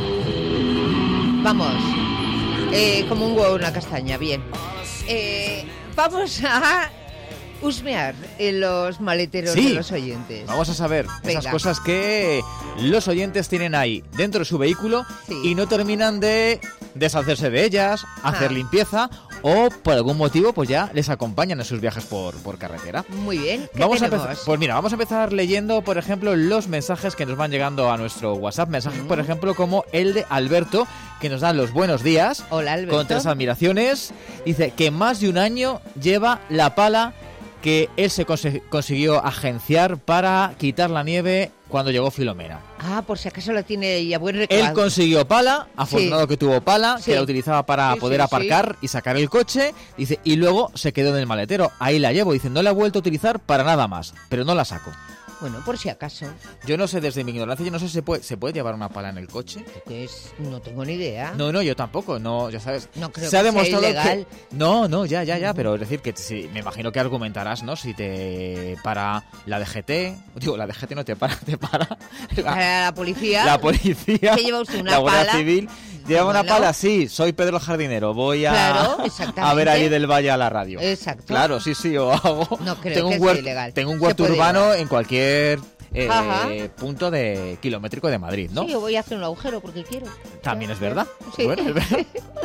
Vamos, eh, como un huevo en una castaña, bien. Eh, vamos a husmear en los maleteros sí, de los oyentes. Vamos a saber Venga. esas cosas que los oyentes tienen ahí dentro de su vehículo sí. y no terminan de deshacerse de ellas, hacer ah. limpieza o por algún motivo pues ya les acompañan en sus viajes por, por carretera. Muy bien, ¿qué vamos tenemos? A empezar, pues mira, vamos a empezar leyendo, por ejemplo, los mensajes que nos van llegando a nuestro WhatsApp. Mensajes, mm. por ejemplo, como el de Alberto, que nos da los buenos días. Hola, Alberto. Con tres admiraciones. Dice que más de un año lleva la pala que él se cons- consiguió agenciar para quitar la nieve cuando llegó Filomena. Ah, por si acaso la tiene ya buen recado. Él consiguió pala, afortunado sí. que tuvo pala, sí. que la utilizaba para sí, poder sí, aparcar sí. y sacar el coche, dice, y luego se quedó en el maletero. Ahí la llevo, dice, no la he vuelto a utilizar para nada más, pero no la saco. Bueno, por si acaso. Yo no sé, desde mi ignorancia, yo no sé si se puede, ¿se puede llevar una pala en el coche? Pues no tengo ni idea. No, no, yo tampoco, no, ya sabes. No creo se ha que demostrado sea ilegal. Que, no, no, ya, ya, ya, pero es decir que sí, me imagino que argumentarás, ¿no? Si te para la D G T, digo, la D G T no te para, te para. La, para la policía. La policía. ¿Que lleva usted una la Guardia pala? Civil. Lleva bueno. una pala, sí, soy Pedro el jardinero, voy a, claro, a ver allí del Valle a la radio. Exacto. Claro, sí, sí, o hago. No creo tengo que un huerto, sea ilegal. Tengo un huerto urbano llevar. En cualquier eh, punto de kilométrico de Madrid, ¿no? Sí, yo voy a hacer un agujero porque quiero. También ya, es verdad. Sí. Bueno, es verdad.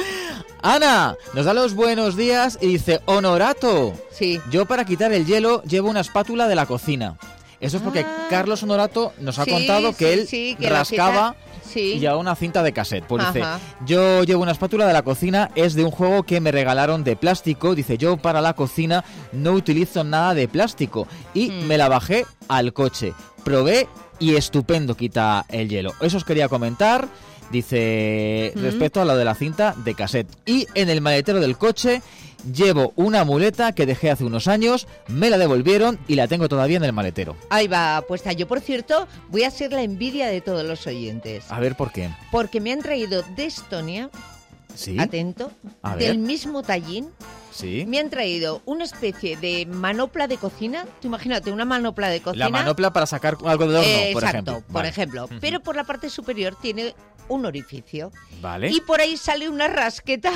Ana nos da los buenos días y dice, Honorato, sí. yo para quitar el hielo llevo una espátula de la cocina. Eso es porque ah. Carlos Honorato nos ha sí, contado que sí, él sí, que rascaba sí. y llevaba una cinta de cassette. Pues dice, yo llevo una espátula de la cocina, es de un juego que me regalaron de plástico. Dice, yo para la cocina no utilizo nada de plástico. Y mm. me la bajé al coche. Probé y estupendo, quita el hielo. Eso os quería comentar. Dice, mm. respecto a lo de la cinta de cassette. Y en el maletero del coche llevo una muleta que dejé hace unos años, me la devolvieron y la tengo todavía en el maletero. Ahí va puesta. Yo, por cierto, voy a ser la envidia de todos los oyentes. A ver, ¿por qué? Porque me han traído de Estonia, ¿sí? Atento, a del ver. mismo tallín. Sí. Me han traído una especie de manopla de cocina. Tú imagínate, una manopla de cocina. La manopla para sacar algo de horno, eh, por exacto, ejemplo. por vale. ejemplo. Uh-huh. Pero por la parte superior tiene un orificio. Vale. Y por ahí sale una rasqueta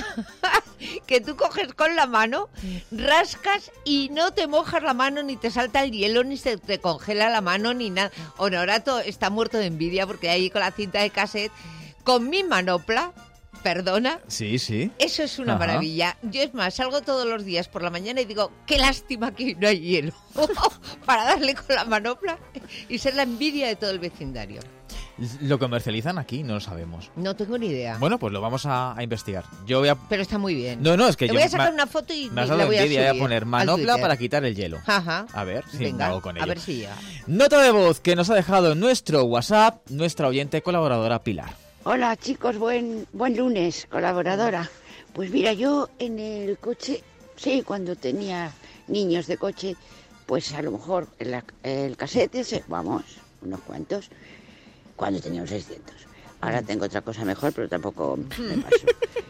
que tú coges con la mano, rascas y no te mojas la mano, ni te salta el hielo, ni se te congela la mano, ni nada. Honorato está muerto de envidia porque ahí con la cinta de cassette, con mi manopla, perdona. Sí, sí. Eso es una Ajá. maravilla. Yo, es más, salgo todos los días por la mañana y digo, qué lástima que no hay hielo. Para darle con la manopla y ser la envidia de todo el vecindario. ¿Lo comercializan aquí? No lo sabemos. No tengo ni idea. Bueno, pues lo vamos a, a investigar. Yo voy a... Pero está muy bien. No, no, es que Te yo... voy a sacar me, una foto y me has la dado voy a envidia. subir. Voy a poner manopla para quitar el hielo. Ajá. A ver si Venga, me hago con ello. A ver si ya. Nota de voz que nos ha dejado en nuestro WhatsApp nuestra oyente colaboradora Pilar. Hola chicos, buen, buen lunes, colaboradora. Pues mira, yo en el coche, sí, cuando tenía niños de coche, pues a lo mejor el, el casete, vamos, unos cuantos, cuando tenía unos seiscientos. Ahora tengo otra cosa mejor, pero tampoco me paso.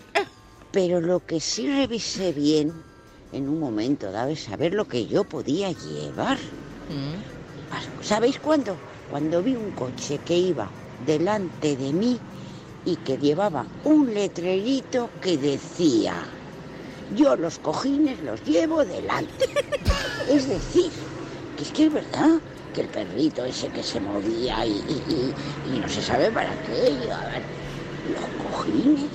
Pero lo que sí revisé bien en un momento dado es saber lo que yo podía llevar. ¿Sabéis cuándo? Cuando vi un coche que iba delante de mí y que llevaba un letrerito que decía, yo los cojines los llevo delante. Es decir, que es que es verdad que el perrito ese que se movía y, y, y, y no se sabe para qué llevaban los cojines.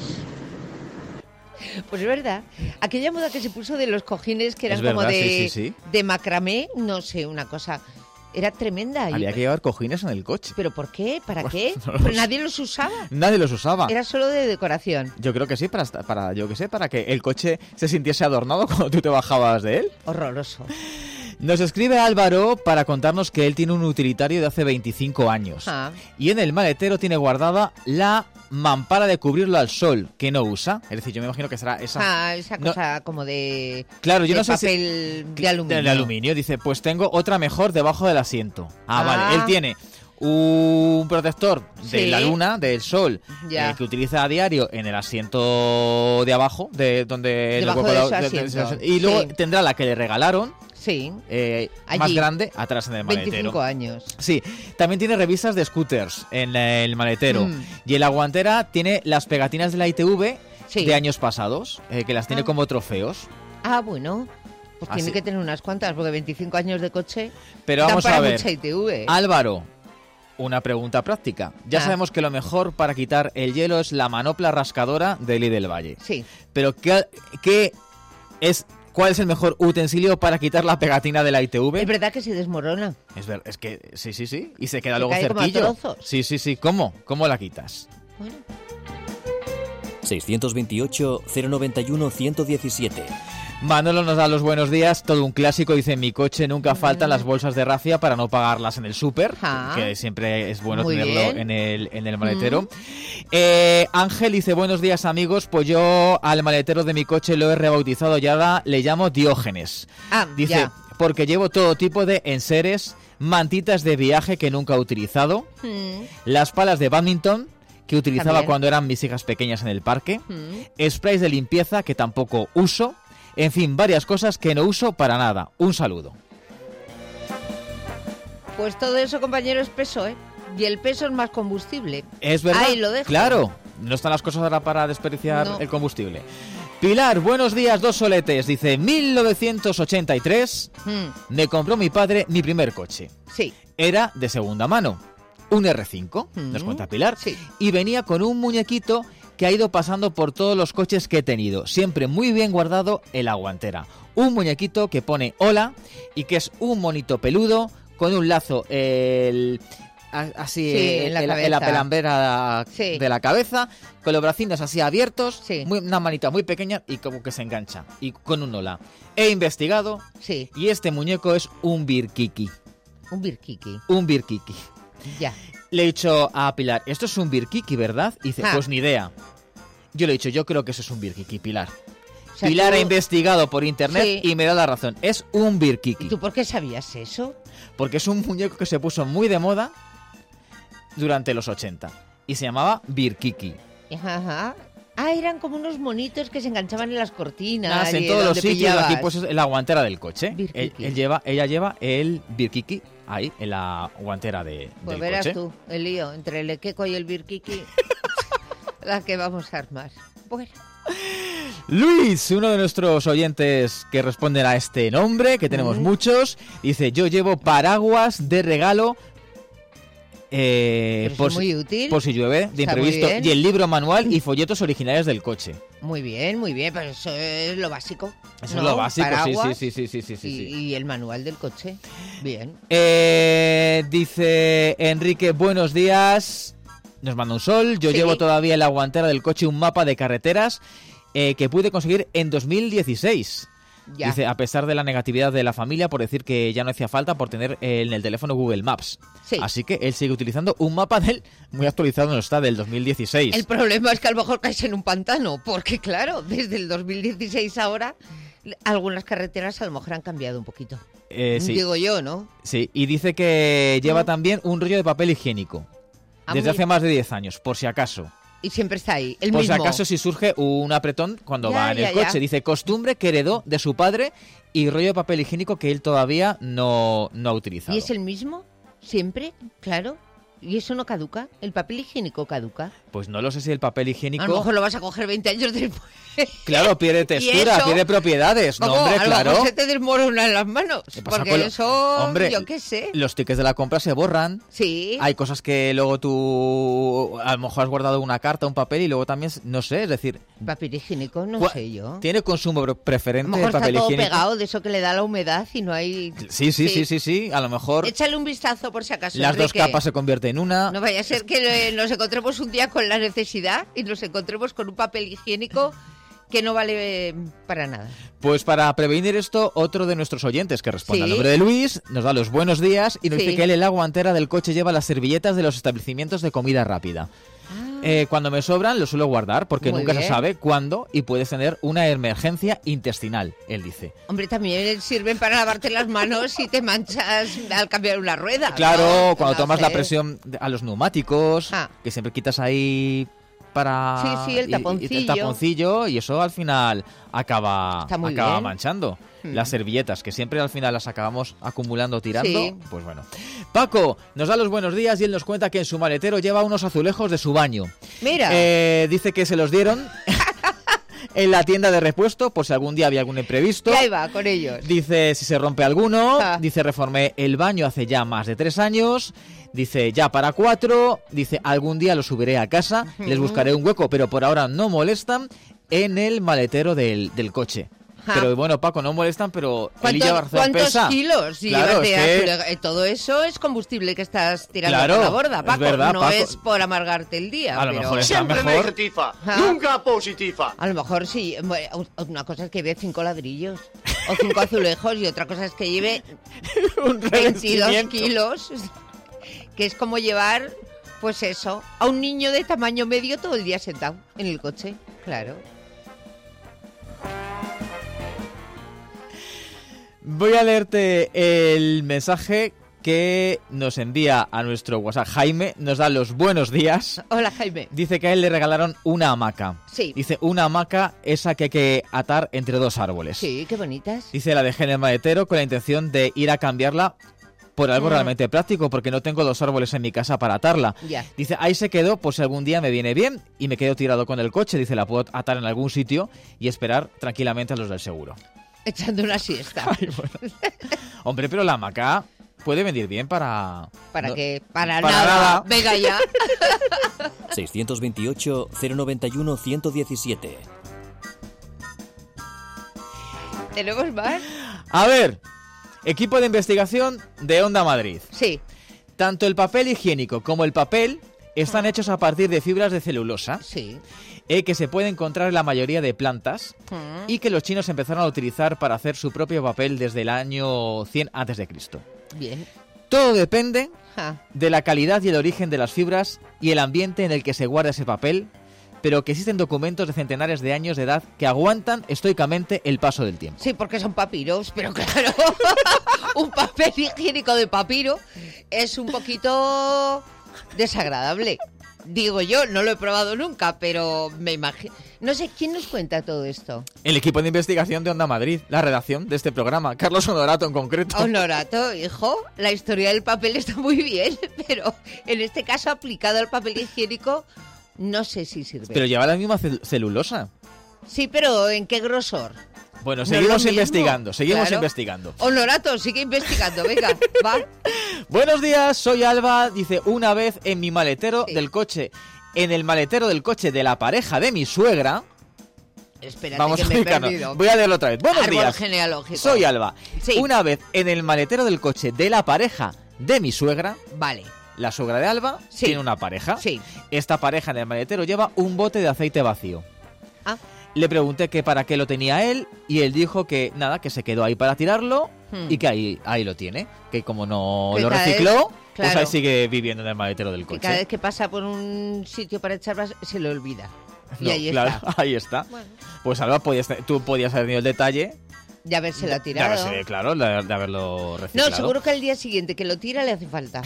Pues es verdad, aquella moda que se puso de los cojines que eran es como verdad, de, sí, sí, sí. de macramé, no sé, una cosa... Era tremenda. Había que llevar cojines en el coche. ¿Pero por qué? ¿Para bueno, qué? No Pero nadie los usaba. Nadie los usaba. Era solo de decoración. Yo creo que sí, para, para yo que sé, para que el coche se sintiese adornado cuando tú te bajabas de él. Horroroso. Nos escribe Álvaro para contarnos que él tiene un utilitario de hace veinticinco años. Ah. Y en el maletero tiene guardada la mampara de cubrirlo al sol, que no usa. Es decir, yo me imagino que será esa... Ah, esa cosa no, como de... Claro, yo de no sé papel si, de aluminio. De aluminio. Dice, pues tengo otra mejor debajo del asiento. Ah, ah. vale. Él tiene un protector de sí. la luna, del sol, eh, que utiliza a diario en el asiento de abajo, de donde... Debajo el hueco de su asiento. De, de, de, y luego sí. tendrá la que le regalaron, Sí. Eh, Allí. Más grande, atrás en el maletero. veinticinco años. Sí, también tiene revistas de scooters en el maletero. Mm. Y en la guantera tiene las pegatinas de la I T V Sí. de años pasados, eh, que las tiene Ah. como trofeos. Ah, bueno. Pues Así. tiene que tener unas cuantas, porque veinticinco años de coche Pero dan vamos para a ver. mucha I T V. Álvaro, una pregunta práctica. Ya Ah. sabemos que lo mejor para quitar el hielo es la manopla rascadora de Eli del Valle. Sí. Pero ¿qué, qué es, ¿cuál es el mejor utensilio para quitar la pegatina de la I T V? Es verdad que se desmorona. Es ver, es que sí, sí, sí. Y se queda Se luego cae como a cerquillo. trozos. Sí, sí, sí. ¿Cómo? ¿Cómo la quitas? Bueno. seiscientos veintiocho, cero noventa y uno, ciento diecisiete. Manolo nos da los buenos días, todo un clásico, dice: en mi coche nunca faltan las bolsas de rafia para no pagarlas en el súper, Ah. que siempre es bueno Muy tenerlo bien. en el, en el maletero. Eh, Ángel dice: buenos días amigos, pues yo al maletero de mi coche lo he rebautizado y ahora le llamo Diógenes. Ah, Dice, ya. porque llevo todo tipo de enseres, mantitas de viaje que nunca he utilizado, Mm, las palas de badminton que utilizaba También. cuando eran mis hijas pequeñas en el parque, mm. sprays de limpieza que tampoco uso, en fin, varias cosas que no uso para nada. Un saludo. Pues todo eso, compañero, es peso, ¿eh? Y el peso es más combustible. ¿Es verdad? Ahí lo dejo. Claro, no están las cosas ahora para desperdiciar No. el combustible. Pilar, buenos días, dos soletes. Dice: mil novecientos ochenta y tres Mm, me compró mi padre mi primer coche. sí. Era de segunda mano, un erre cinco, nos Mm, cuenta Pilar, sí. y venía con un muñequito que ha ido pasando por todos los coches que he tenido, siempre muy bien guardado en la guantera. Un muñequito que pone hola y que es un monito peludo con un lazo el, a- así Sí, eh, en la en, la, cabeza. en la pelambera Sí. de la cabeza, con los bracitos así abiertos, Sí. muy- una manita muy pequeña y como que se engancha, y con un hola. He investigado Sí. y este muñeco es un birkiki, Un birkiki. un birkiki. Ya. Le he dicho a Pilar: esto es un birkiki, ¿verdad? Y dice: Ah. pues ni idea. Yo le he dicho: yo creo que eso es un birkiki, Pilar. O sea, Pilar tú- ha investigado por internet Sí. y me da la razón. Es un birkiki. ¿Y tú por qué sabías eso? Porque es un muñeco que se puso muy de moda durante los ochenta. Y se llamaba birkiki. Ajá. Ah, eran como unos monitos que se enganchaban en las cortinas. Nada, en y todos los donde sitios, pillabas. aquí pues es en la guantera del coche. Él, Birkiki. él lleva, ella lleva el birkiki ahí, en la guantera de, Pues del verás coche. tú, el lío entre el equeco y el birkiki. La que vamos a armar. Bueno. Luis, uno de nuestros oyentes que responden a este nombre, que tenemos Mm. muchos, dice: yo llevo paraguas de regalo eh, Pero por, eso es si, muy útil. por si llueve, de Está muy imprevisto, bien. y el libro manual y folletos originales del coche. Muy bien, muy bien, pero eso es lo básico. Eso ¿no? es lo básico, sí, Paraguas sí, sí, sí, sí, sí, y, sí. y el manual del coche. Bien. Eh, dice Enrique: buenos días, nos manda un sol. Yo Sí. llevo todavía en la guantera del coche un mapa de carreteras eh, que pude conseguir en dos mil dieciséis. Ya. Dice: a pesar de la negatividad de la familia por decir que ya no hacía falta por tener en el teléfono Google Maps. Sí. Así que él sigue utilizando un mapa del muy actualizado, no está, del dos mil dieciséis. El problema es que a lo mejor caes en un pantano, porque claro, desde el dos mil dieciséis ahora, algunas carreteras a lo mejor han cambiado un poquito. Eh, sí. Digo yo, ¿no? Sí, y dice que lleva también un rollo de papel higiénico. Ah, Desde muy- hace más de diez años, por si acaso. Y siempre está ahí, el Por mismo. si acaso si surge un apretón cuando Ya, va en ya, el ya. coche. Dice: costumbre que heredó de su padre y rollo de papel higiénico que él todavía no, no ha utilizado. ¿Y es el mismo? ¿Siempre? Claro. ¿Y eso no caduca? ¿El papel higiénico caduca? Pues no lo sé si el papel higiénico... A lo mejor lo vas a coger veinte años después. Claro, pierde ¿Y textura, eso? pierde propiedades. No, ¿Cómo? hombre, A lo claro. mejor se te desmorona en las manos. ¿Qué pasa Porque con lo- eso, Hombre, yo qué sé. Los tickets de la compra se borran. Sí. Hay cosas que luego tú a lo mejor has guardado una carta, un papel y luego también, no sé, es decir... Papel higiénico, no ¿cuál- sé yo. ¿Tiene consumo pre- A preferente lo el mejor está papel todo higiénico? pegado de eso que le da la humedad y no hay... Sí, sí, sí, sí, sí. A lo mejor Échale un vistazo por si acaso, las dos Enrique. capas se convierten en una. No vaya a ser que eh, nos encontremos un día con la necesidad y nos encontremos con un papel higiénico que no vale eh, para nada. Pues para prevenir esto, otro de nuestros oyentes que responde Sí. al nombre de Luis nos da los buenos días y nos Sí. dice que él en la guantera del coche lleva las servilletas de los establecimientos de comida rápida. Eh, cuando me sobran los suelo guardar porque Ah. Muy nunca se bien. sabe cuándo y puedes tener una emergencia intestinal, él dice. Hombre, también sirven para lavarte las manos si te manchas al cambiar una rueda. Claro, ¿no? cuando No tomas la sé. presión de- a los neumáticos, Ah. que siempre quitas ahí para... Sí, sí, el taponcillo. Y, y el taponcillo, y eso al final acaba, acaba bien. manchando. Hmm. Las servilletas, que siempre al final las acabamos acumulando, tirando. Sí. Pues bueno. Paco nos da los buenos días y él nos cuenta que en su maletero lleva unos azulejos de su baño. Mira. Eh, dice que se los dieron... en la tienda de repuesto, por si algún día había algún imprevisto. Y ahí va, con ellos. Dice, si se rompe alguno. Ah. Dice, reformé el baño hace ya más de tres años. Dice, ya para cuatro. Dice, algún día lo subiré a casa. Uh-huh. Les buscaré un hueco, pero por ahora no molestan en el maletero del, del coche. Ja. Pero bueno, Paco, no molestan, pero ¿Cuánto, ¿cuántos pesa? kilos? Claro, es que... que... Todo eso es combustible que estás tirando claro, por la borda, Paco. Es verdad, no Paco. Es por amargarte el día. A lo pero... mejor está Siempre mejor. negativa, ¿Ah? nunca positiva. A lo mejor sí. Una cosa es que lleve cinco ladrillos o cinco azulejos y otra cosa es que lleve veintidós kilos, que es como llevar, pues eso, a un niño de tamaño medio todo el día sentado en el coche. Claro. Voy a leerte el mensaje que nos envía a nuestro WhatsApp. Jaime nos da los buenos días. Hola, Jaime. Dice que a él le regalaron una hamaca. Sí. Dice, una hamaca esa que hay que atar entre dos árboles. Sí, qué bonitas. Dice, la dejé en el maletero con la intención de ir a cambiarla por algo mm. realmente práctico, porque no tengo dos árboles en mi casa para atarla. Ya. Dice, ahí se quedó, pues si algún día me viene bien y me quedo tirado con el coche. Dice, la puedo atar en algún sitio y esperar tranquilamente a los del seguro. Echando una siesta. Ay, bueno. Hombre, pero la hamaca puede venir bien para... ¿Para no, qué? Para, para nada. nada. Venga ya. seiscientos veintiocho, cero noventa y uno, ciento diecisiete. ¿Tenemos más? A ver, equipo de investigación de Onda Madrid. Sí. Tanto el papel higiénico como el papel están hechos a partir de fibras de celulosa. Sí. Eh, que se puede encontrar en la mayoría de plantas uh-huh. y que los chinos empezaron a utilizar para hacer su propio papel desde el año cien antes de Cristo. Bien. Todo depende uh-huh. de la calidad y el origen de las fibras y el ambiente en el que se guarda ese papel, pero que existen documentos de centenares de años de edad que aguantan estoicamente el paso del tiempo. Sí, porque son papiros, pero claro, un papel higiénico de papiro es un poquito desagradable. Digo yo, no lo he probado nunca, pero me imagino... No sé, ¿quién nos cuenta todo esto? El equipo de investigación de Onda Madrid, la redacción de este programa, Carlos Honorato en concreto. Honorato, hijo, la historia del papel está muy bien, pero en este caso aplicado al papel higiénico, no sé si sirve. Pero lleva la misma cel- celulosa. Sí, pero ¿en qué grosor? Bueno, no seguimos investigando, seguimos claro. investigando. Honorato, sigue investigando, venga, va. Buenos días, soy Alba, dice, una vez en mi maletero sí. del coche, en el maletero del coche de la pareja de mi suegra... Espérate, Vamos que a me he explicarnos. perdido. Voy a leerlo otra vez. Buenos Árbol días, genealógico. soy Alba. Sí. Una vez en el maletero del coche de la pareja de mi suegra... Vale. La suegra de Alba sí. tiene una pareja. Sí. Esta pareja en el maletero lleva un bote de aceite vacío. Ah. Le pregunté que para qué lo tenía él y él dijo que nada, que se quedó ahí para tirarlo hmm. y que ahí, ahí lo tiene. Que como no que lo recicló, vez, pues claro. ahí sigue viviendo en el maletero del coche. Que cada vez que pasa por un sitio para echar vas, se le olvida. Y no, ahí claro, está. Ahí está. Bueno. Pues Alba, podías, tú podías haber tenido el detalle... De habérsela tirado. De haberse, claro, de, de haberlo reciclado. No, seguro que al día siguiente que lo tira le hace falta.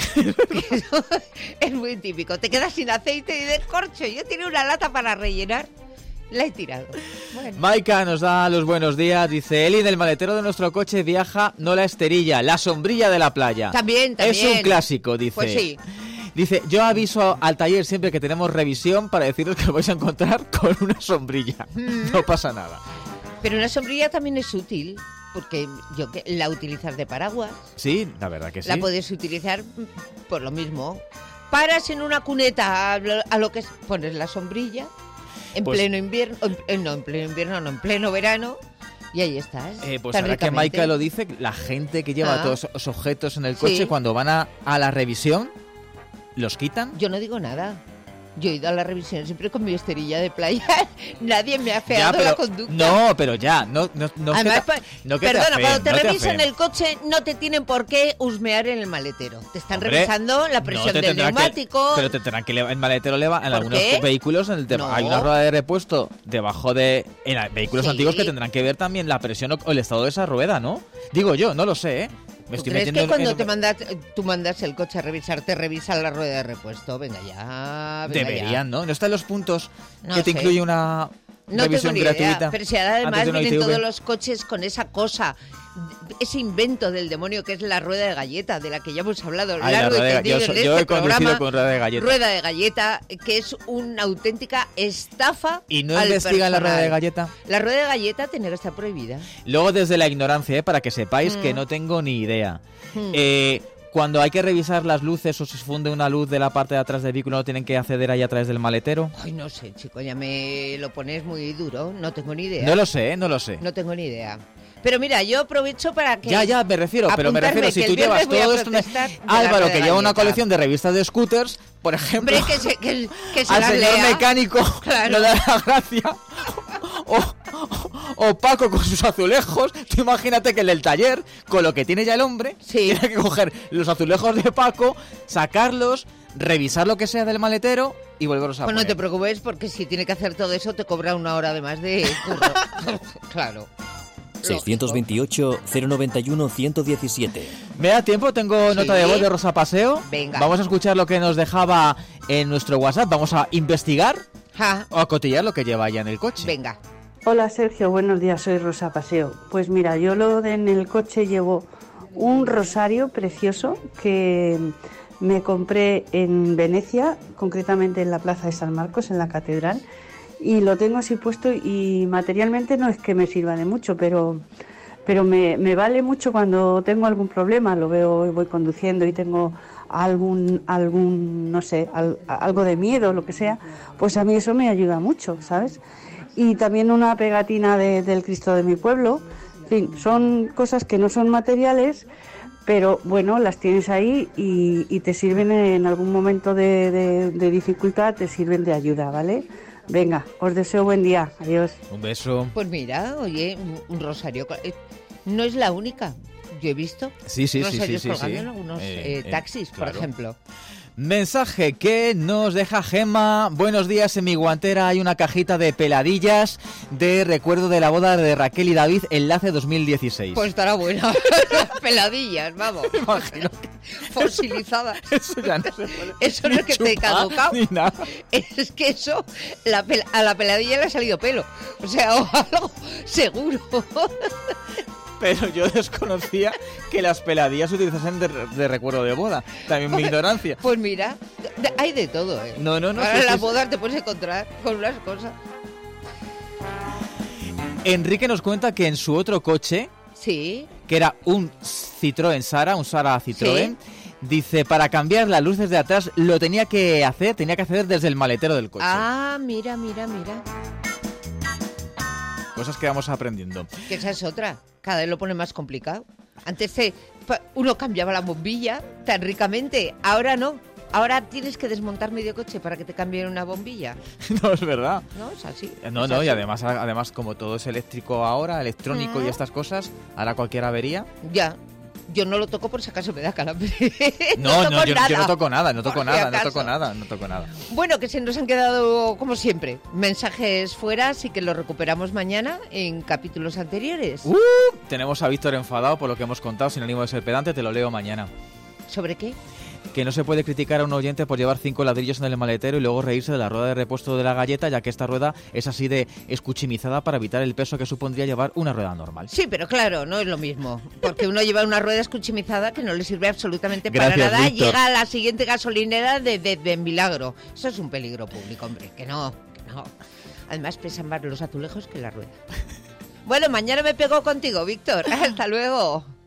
Es muy típico. Te quedas sin aceite y de corcho. Yo tenía una lata para rellenar. La he tirado. Bueno. Maika nos da los buenos días. Dice, Eli, del maletero de nuestro coche viaja no la esterilla, la sombrilla de la playa. También, también. Es un clásico, dice. Pues sí. Dice, yo aviso al taller siempre que tenemos revisión para deciros que os vais a encontrar con una sombrilla. Mm. No pasa nada. Pero una sombrilla también es útil, porque yo que la utilizas de paraguas. Sí, la verdad que sí. La puedes utilizar por lo mismo. Paras en una cuneta a lo, a lo que es, pones la sombrilla en pues, pleno invierno, en, no en pleno invierno, no en pleno verano. Y ahí estás. Eh, pues ahora que Maika lo dice, la gente que lleva ah. todos esos objetos en el coche, sí. cuando van a, a la revisión, ¿los quitan? Yo no digo nada. Yo he ido a la revisión siempre con mi esterilla de playa. Nadie me ha feado pero, la conducta. No, pero ya, no, no, no Además, que te, no que perdona, te afeen, cuando te no revisan te el coche no te tienen por qué husmear en el maletero. Te están Hombre, revisando la presión no del neumático. Que, pero te tendrán que el maletero leva en algunos qué? vehículos en el tema. No. Hay una rueda de repuesto debajo de en vehículos sí. antiguos que tendrán que ver también la presión o el estado de esa rueda, ¿no? Digo yo, no lo sé, ¿eh? Me ¿Tú estoy crees metiendo que cuando en- te mandas, tú mandas el coche a revisar, te revisan la rueda de repuesto? Venga ya, venga Deberían, ya. ¿no? ¿No están los puntos No que te sé. incluye una No revisión tengo ni gratuita? idea, pero si ahora además antes de una vienen I T V? todos los coches con esa cosa, ese invento del demonio que es la rueda de galleta, de la que ya hemos hablado Ay, la largo y rueda de- tendido yo en so- yo este he conducido programa. con rueda de galleta. Rueda de galleta, que es una auténtica estafa. ¿Y no al investigan la rueda de personal. galleta? La rueda de galleta tiene que estar prohibida. Luego desde la ignorancia, ¿eh? Para que sepáis Mm. que no tengo ni idea. Mm. Eh, cuando hay que revisar las luces o se funde una luz de la parte de atrás del vehículo, ¿no tienen que acceder ahí a través del maletero? Ay, no sé, chico, ya me lo pones muy duro, no tengo ni idea. No lo sé, ¿eh? no lo sé. No tengo ni idea. Pero mira, yo aprovecho para que... Ya, ya, me refiero, pero me apuntarme refiero, si que tú el viernes llevas voy a todo esto... protestar de la Álvaro, rueda que de lleva una galleta. colección de revistas de scooters, por ejemplo... Hombre, que se, que, que se al las señor lea. mecánico Claro. no le da la gracia. O, o Paco con sus azulejos. Tú imagínate que el del taller, con lo que tiene ya el hombre, tiene que coger los azulejos de Paco, sacarlos, revisar lo que sea del maletero y volverlos a Pues no poner. te preocupes, porque si tiene que hacer todo eso, te cobra una hora de más de curro. Claro. seiscientos veintiocho, cero noventa y uno, ciento diecisiete. ¿Me da tiempo? Tengo Sí. nota de voz de Rosa Paseo. Venga. Vamos a escuchar lo que nos dejaba en nuestro WhatsApp. Vamos a investigar Ja. o a cotillar lo que lleva ya en el coche. Venga. Hola Sergio, buenos días, soy Rosa Paseo. Pues mira, yo lo de en el coche llevo un rosario precioso que me compré en Venecia, concretamente en la Plaza de San Marcos, en la Catedral, y lo tengo así puesto y materialmente no es que me sirva de mucho, pero, pero me, me vale mucho cuando tengo algún problema, lo veo y voy conduciendo y tengo algún, algún no sé, al- algo de miedo, lo que sea, pues a mí eso me ayuda mucho, ¿sabes? Y también una pegatina de- del Cristo de mi pueblo. En fin, son cosas que no son materiales, pero bueno, las tienes ahí y, y te sirven en algún momento de, de- de dificultad, te sirven de ayuda, ¿vale? Venga, os deseo buen día. Adiós. Un beso. Pues mira, oye, un, un rosario. eh, No es la única. Yo he visto Sí, sí, sí, rosarios sí, sí, colgando sí. en algunos Eh, eh, eh, taxis, por claro. ejemplo. Mensaje que nos deja Gemma. Buenos días, en mi guantera hay una cajita de peladillas de recuerdo de la boda de Raquel y David, enlace dos mil dieciséis. Pues estará buena. Las peladillas, vamos. Fosilizadas. Eso ya no se puede Eso no es que esté chupar caducado. ni nada. Es que eso, la pel- a la peladilla le ha salido pelo. O sea, o algo seguro. Pero yo desconocía que las peladillas se utilizasen de, de recuerdo de boda. También mi ignorancia. Pues mira, de- hay de todo, ¿eh? No, no, no. Ahora sí, en las sí, bodas te puedes encontrar con unas cosas. Enrique nos cuenta que en su otro coche, Sí. que era un Citroën Sara, un Sara Citroën, dice, para cambiar las luces de atrás lo tenía que hacer, tenía que hacer desde el maletero del coche. Ah, mira, mira, mira. Cosas que vamos aprendiendo. Que esa es otra. Cada vez lo pone más complicado. Antes se- pa- uno cambiaba la bombilla tan ricamente. Ahora no. Ahora tienes que desmontar medio coche para que te cambien una bombilla. No, es verdad. No, es así. No, es no, y así. además, además como todo es eléctrico ahora, electrónico y Ah. estas cosas, ahora cualquier avería. Ya. Yo no lo toco por si acaso me da calambre. No, no, toco yo, nada. yo no toco nada, no Por toco si nada, no acaso. toco nada, no toco nada. Bueno, que se nos han quedado, como siempre, mensajes fuera, así que los recuperamos mañana en capítulos anteriores. Uh, tenemos a Víctor enfadado por lo que hemos contado, sin ánimo de ser pedante, te lo leo mañana. ¿Sobre qué? Que no se puede criticar a un oyente por llevar cinco ladrillos en el maletero y luego reírse de la rueda de repuesto de la galleta, ya que esta rueda es así de escuchimizada para evitar el peso que supondría llevar una rueda normal. Sí, pero claro, no es lo mismo. Porque uno lleva una rueda escuchimizada que no le sirve absolutamente para Gracias, nada. Víctor. Llega a la siguiente gasolinera de, de, de milagro. Eso es un peligro público, hombre. Que no, que no. Además pesan más los azulejos que la rueda. Bueno, mañana me pego contigo, Víctor. Hasta luego.